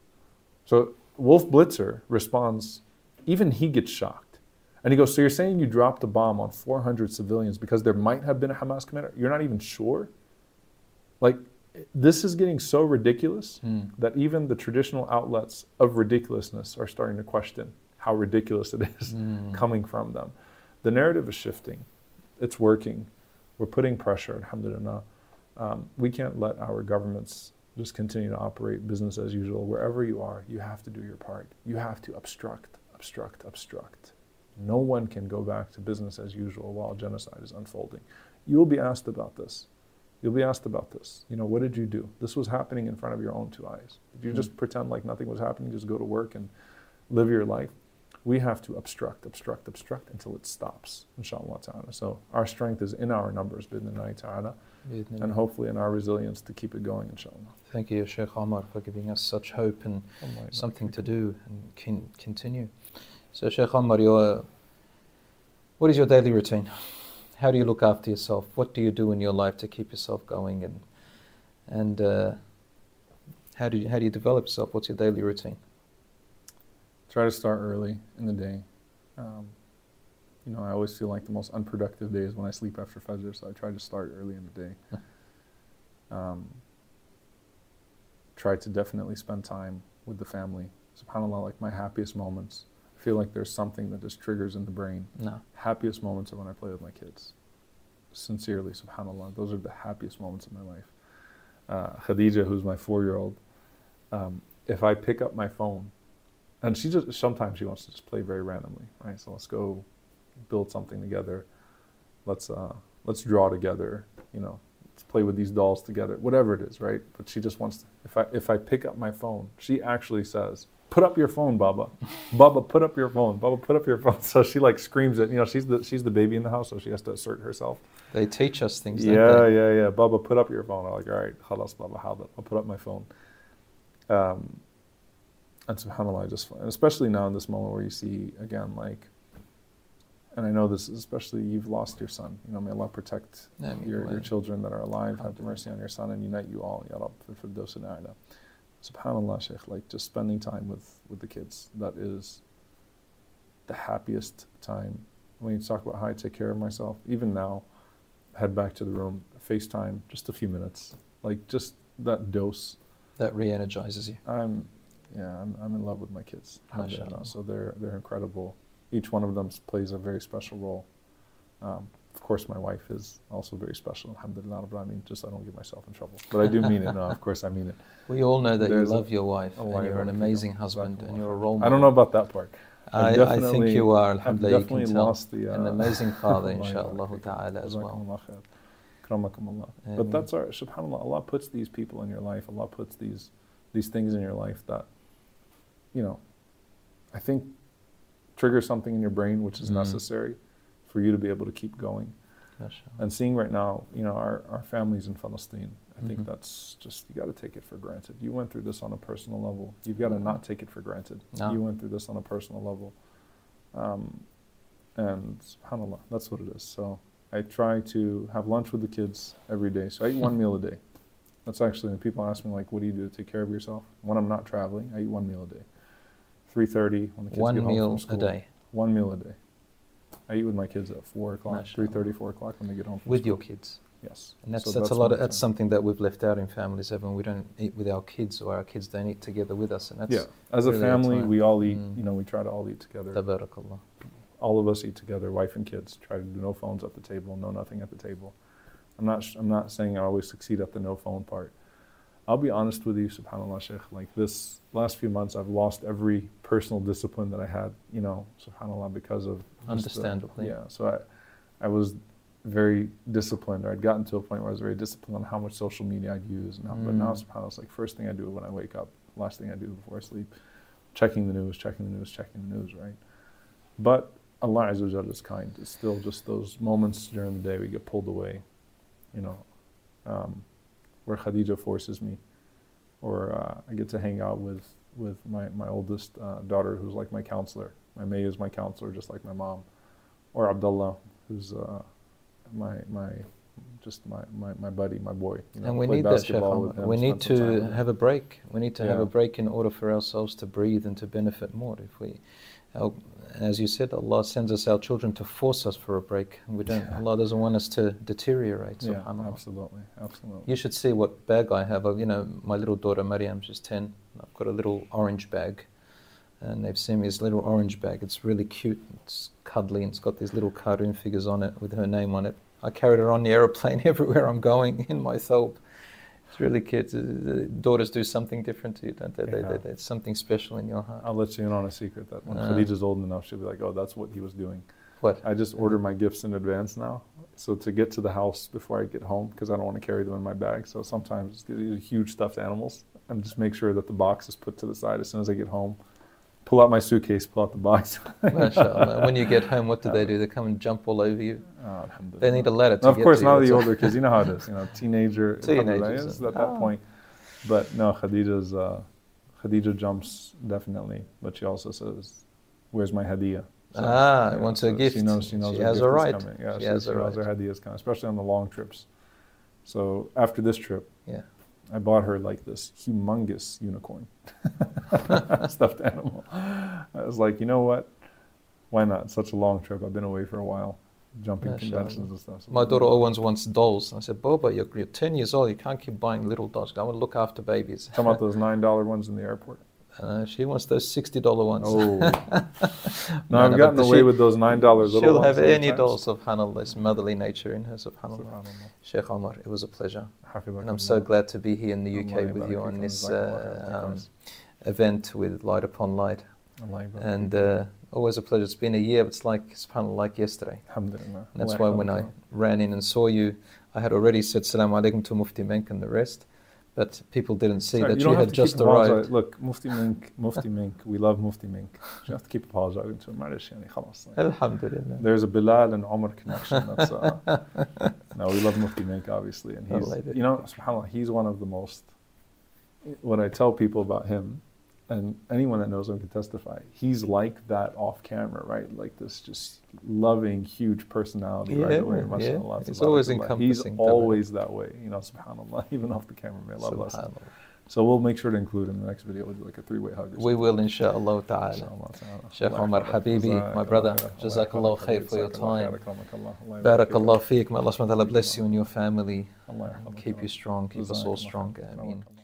So Wolf Blitzer responds, even he gets shocked. And he goes, so you're saying you dropped a bomb on four hundred civilians because there might have been a Hamas commander? You're not even sure? Like, this is getting so ridiculous mm. that even the traditional outlets of ridiculousness are starting to question how ridiculous it is mm. coming from them. The narrative is shifting. It's working. We're putting pressure, alhamdulillah. Um, we can't let our governments just continue to operate business as usual. Wherever you are, you have to do your part. You have to obstruct, obstruct, obstruct. No one can go back to business as usual while genocide is unfolding. You'll be asked about this. You'll be asked about this. You know, what did you do? This was happening in front of your own two eyes. Did you mm-hmm. just pretend like nothing was happening, just go to work and live your life? We have to obstruct, obstruct, obstruct until it stops, inshallah ta'ala. So our strength is in our numbers, bidnillahi ta'ala, and hopefully in our resilience to keep it going, inshallah.
Thank you, Sheikh Omar, for giving us such hope and oh something to do and can continue. So, Sheikh Omar, your, what is your daily routine? How do you look after yourself? What do you do in your life to keep yourself going? And and uh, how do you how do you develop yourself? What's your daily routine?
Try to start early in the day. Um, you know, I always feel like the most unproductive day is when I sleep after Fajr, so I try to start early in the day. um, try to definitely spend time with the family. SubhanAllah, like my happiest moments, I feel like there's something that just triggers in the brain.
No.
Happiest moments are when I play with my kids. Sincerely, SubhanAllah, those are the happiest moments of my life. Uh, Khadija, who's my four-year-old, um, if I pick up my phone, and she just, sometimes she wants to just play very randomly, right? So let's go build something together. Let's uh, let's draw together, you know, let's play with these dolls together, whatever it is, right? But she just wants to, if I, if I pick up my phone, she actually says, put up your phone, Baba. Baba, put up your phone. Baba, put up your phone. So she like screams it. You know, she's the she's the baby in the house, so she has to assert herself.
They teach us things,
yeah,
don't they?
Yeah, yeah, yeah. Baba, put up your phone. I'm like, all right, khalas, Baba, hada. I'll put up my phone. Um, and subhanAllah, I just, and especially now in this moment where you see, again, like, and I know this is especially, you've lost your son. You know, may Allah protect
yeah,
your, your children that are alive, have mercy on your son, and unite you all, Ya Rab, for Firdaus al-A'la. SubhanAllah, Shaykh, like just spending time with, with the kids, that is the happiest time. When you talk about how I take care of myself, even now, head back to the room, FaceTime, just a few minutes, like just that dose.
That re-energizes you.
I'm, yeah, I'm, I'm in love with my kids.
MashaAllah.
So they're they're incredible. Each one of them plays a very special role. Um, of course, my wife is also very special. Alhamdulillah, but I mean, just I don't get myself in trouble. But I do mean it. No, of course I mean it.
We all know that
There's
you love
a,
your wife, and you're an amazing husband, and you're a role model.
I don't know about that part.
I, I think you are, alhamdulillah,
I've definitely
you can tell.
lost the, uh,
an amazing father, inshaAllah ta'ala, as well.
But that's our, subhanAllah, Allah puts these people in your life, Allah puts these these things in your life that, you know, I think trigger something in your brain which is mm. necessary for you to be able to keep going. And seeing right now, you know, our, our families in Palestine, I mm-hmm. think that's just, you got to take it for granted. You went through this on a personal level. You've got to not take it for granted.
No.
You went through this on a personal level. Um, and subhanAllah, that's what it is. So I try to have lunch with the kids every day. So I eat one meal a day. That's actually, when people ask me, like, what do you do to take care of yourself? When I'm not traveling, I eat one meal a day. three thirty, when the kids
one
get home
meal
from school.
a day?
One meal a day. I eat with my kids at four o'clock, three thirty, four o'clock when they get home from
with
school.
your kids?
Yes.
And that's,
so
that's,
that's
a lot of,
time.
that's something that we've left out in families, Evan. We don't eat with our kids, or our kids don't eat together with us. And that's
yeah, as
really
a family, we all eat,
mm.
you know, we try to all eat together.
Tabarakallah.
all of us eat together, wife and kids. Try to do no phones at the table, no nothing at the table. I'm not, I'm not saying I always succeed at the no phone part. I'll be honest with you, subhanAllah, Shaykh, like this last few months, I've lost every personal discipline that I had, you know, subhanAllah, because of...
Understandably.
The, yeah, so I, I was very disciplined, or I'd gotten to a point where I was very disciplined on how much social media I'd use. And how, mm. But now, subhanAllah, it's like first thing I do when I wake up, last thing I do before I sleep, checking the news, checking the news, checking the news, right? But Allah Azza wa Jalla is kind. It's still just those moments during the day we get pulled away, you know, um, where Khadija forces me, or uh, I get to hang out with, with my, my oldest uh, daughter, who's like my counselor. My May is my counselor, just like my mom. Or Abdullah, who's uh, my, my, just my, my, my buddy, my boy. You know,
and we need that, Sheikh Omar. We need to have a break. We need to yeah. have a break in order for ourselves to breathe and to benefit more. If we, our, as you said, Allah sends us our children to force us for a break. We don't. Yeah. Allah doesn't want us to deteriorate.
Yeah, absolutely, absolutely.
You should see what bag I have. You know, my little daughter Maryam, she's ten. I've got a little orange bag, and they've seen me this little orange bag. It's really cute. It's cuddly, and it's got these little cartoon figures on it with her name on it. I carried her on the aeroplane everywhere I'm going in my thobe. It's really cute. The daughters do something different to you, don't they? Yeah. They, they, they? It's something special in your heart.
I'll let you in on a secret that when uh, Khadija's old enough, she'll be like, oh, that's what he was doing.
What?
I just order my gifts in advance now. So to get to the house before I get home, because I don't want to carry them in my bag. So sometimes these are huge stuffed animals, and just make sure that the box is put to the side as soon as I get home. Pull out my suitcase, pull out the box.
MashaAllah. When you get home, what do they do? They come and jump all over you.
Oh,
they need a ladder to
no, of
get
course,
to
now
you.
the older kids, you know how it is. You know, teenager,
teenagers
at that oh. point. But no, Khadija's uh, Khadija jumps definitely, but she also says, "Where's my hadiyah?"
So, ah,
yeah,
wants
so
a gift.
She knows. She knows.
She
her
has
gift
a right.
Is coming. Yeah,
she,
she
has
she
a
knows
right.
her hadiyah is coming, especially on the long trips. So after this trip,
yeah,
I bought her like this humongous unicorn, stuffed animal. I was like, you know what? Why not? Such a long trip. I've been away for a while, jumping
Mashallah.
conventions and stuff. So
my daughter always wants dolls. I said, Boba, you're, you're ten years old. You can't keep buying little dolls. I want to look after babies.
Talking about those nine dollar ones in the airport.
Uh, she wants those sixty dollar ones.
Oh. no, I've no, gotten away she, with those nine dollar little
she'll
ones.
She'll have any doll, subhanAllah. It's motherly nature in her, subhanAllah. subhanAllah. Sheikh Omar, it was a pleasure. And I'm so glad to be here in the U K with you on this uh, um, event with Light Upon Light. And uh, always a pleasure. It's been a year, but it's like, subhanAllah, like yesterday.
Alhamdulillah.
And that's why when I ran in and saw you, I had already said Salaam Alaikum to Mufti Menk and the rest. But people didn't see Sorry, that you, you had just arrived.
Apologize. Look, Mufti Menk, Mufti Menk, we love Mufti Menk. You have to keep apologizing to him.
Alhamdulillah.
There's a Bilal and Omar connection. That's, uh, no, we love Mufti Menk, obviously. And he's, you know, subhanAllah, he's one of the most, what I tell people about him, and anyone that knows him can testify, he's like that off camera, right? Like this just loving, huge personality
yeah,
right away.
Yeah. He's always encompassing.
He's always that way, you know, subhanAllah, even off the camera, may Allah bless him. So we'll make sure to include him in the next video. We'll do like a three-way hug.
We will, inshaAllah ta'ala. Sheikh Omar Habibi, my brother, Jazakallah khair for your time. Barakallah feek. May Allah subhanahu wa ta'ala bless you and your family. Keep you strong, keep us all strong. Ameen.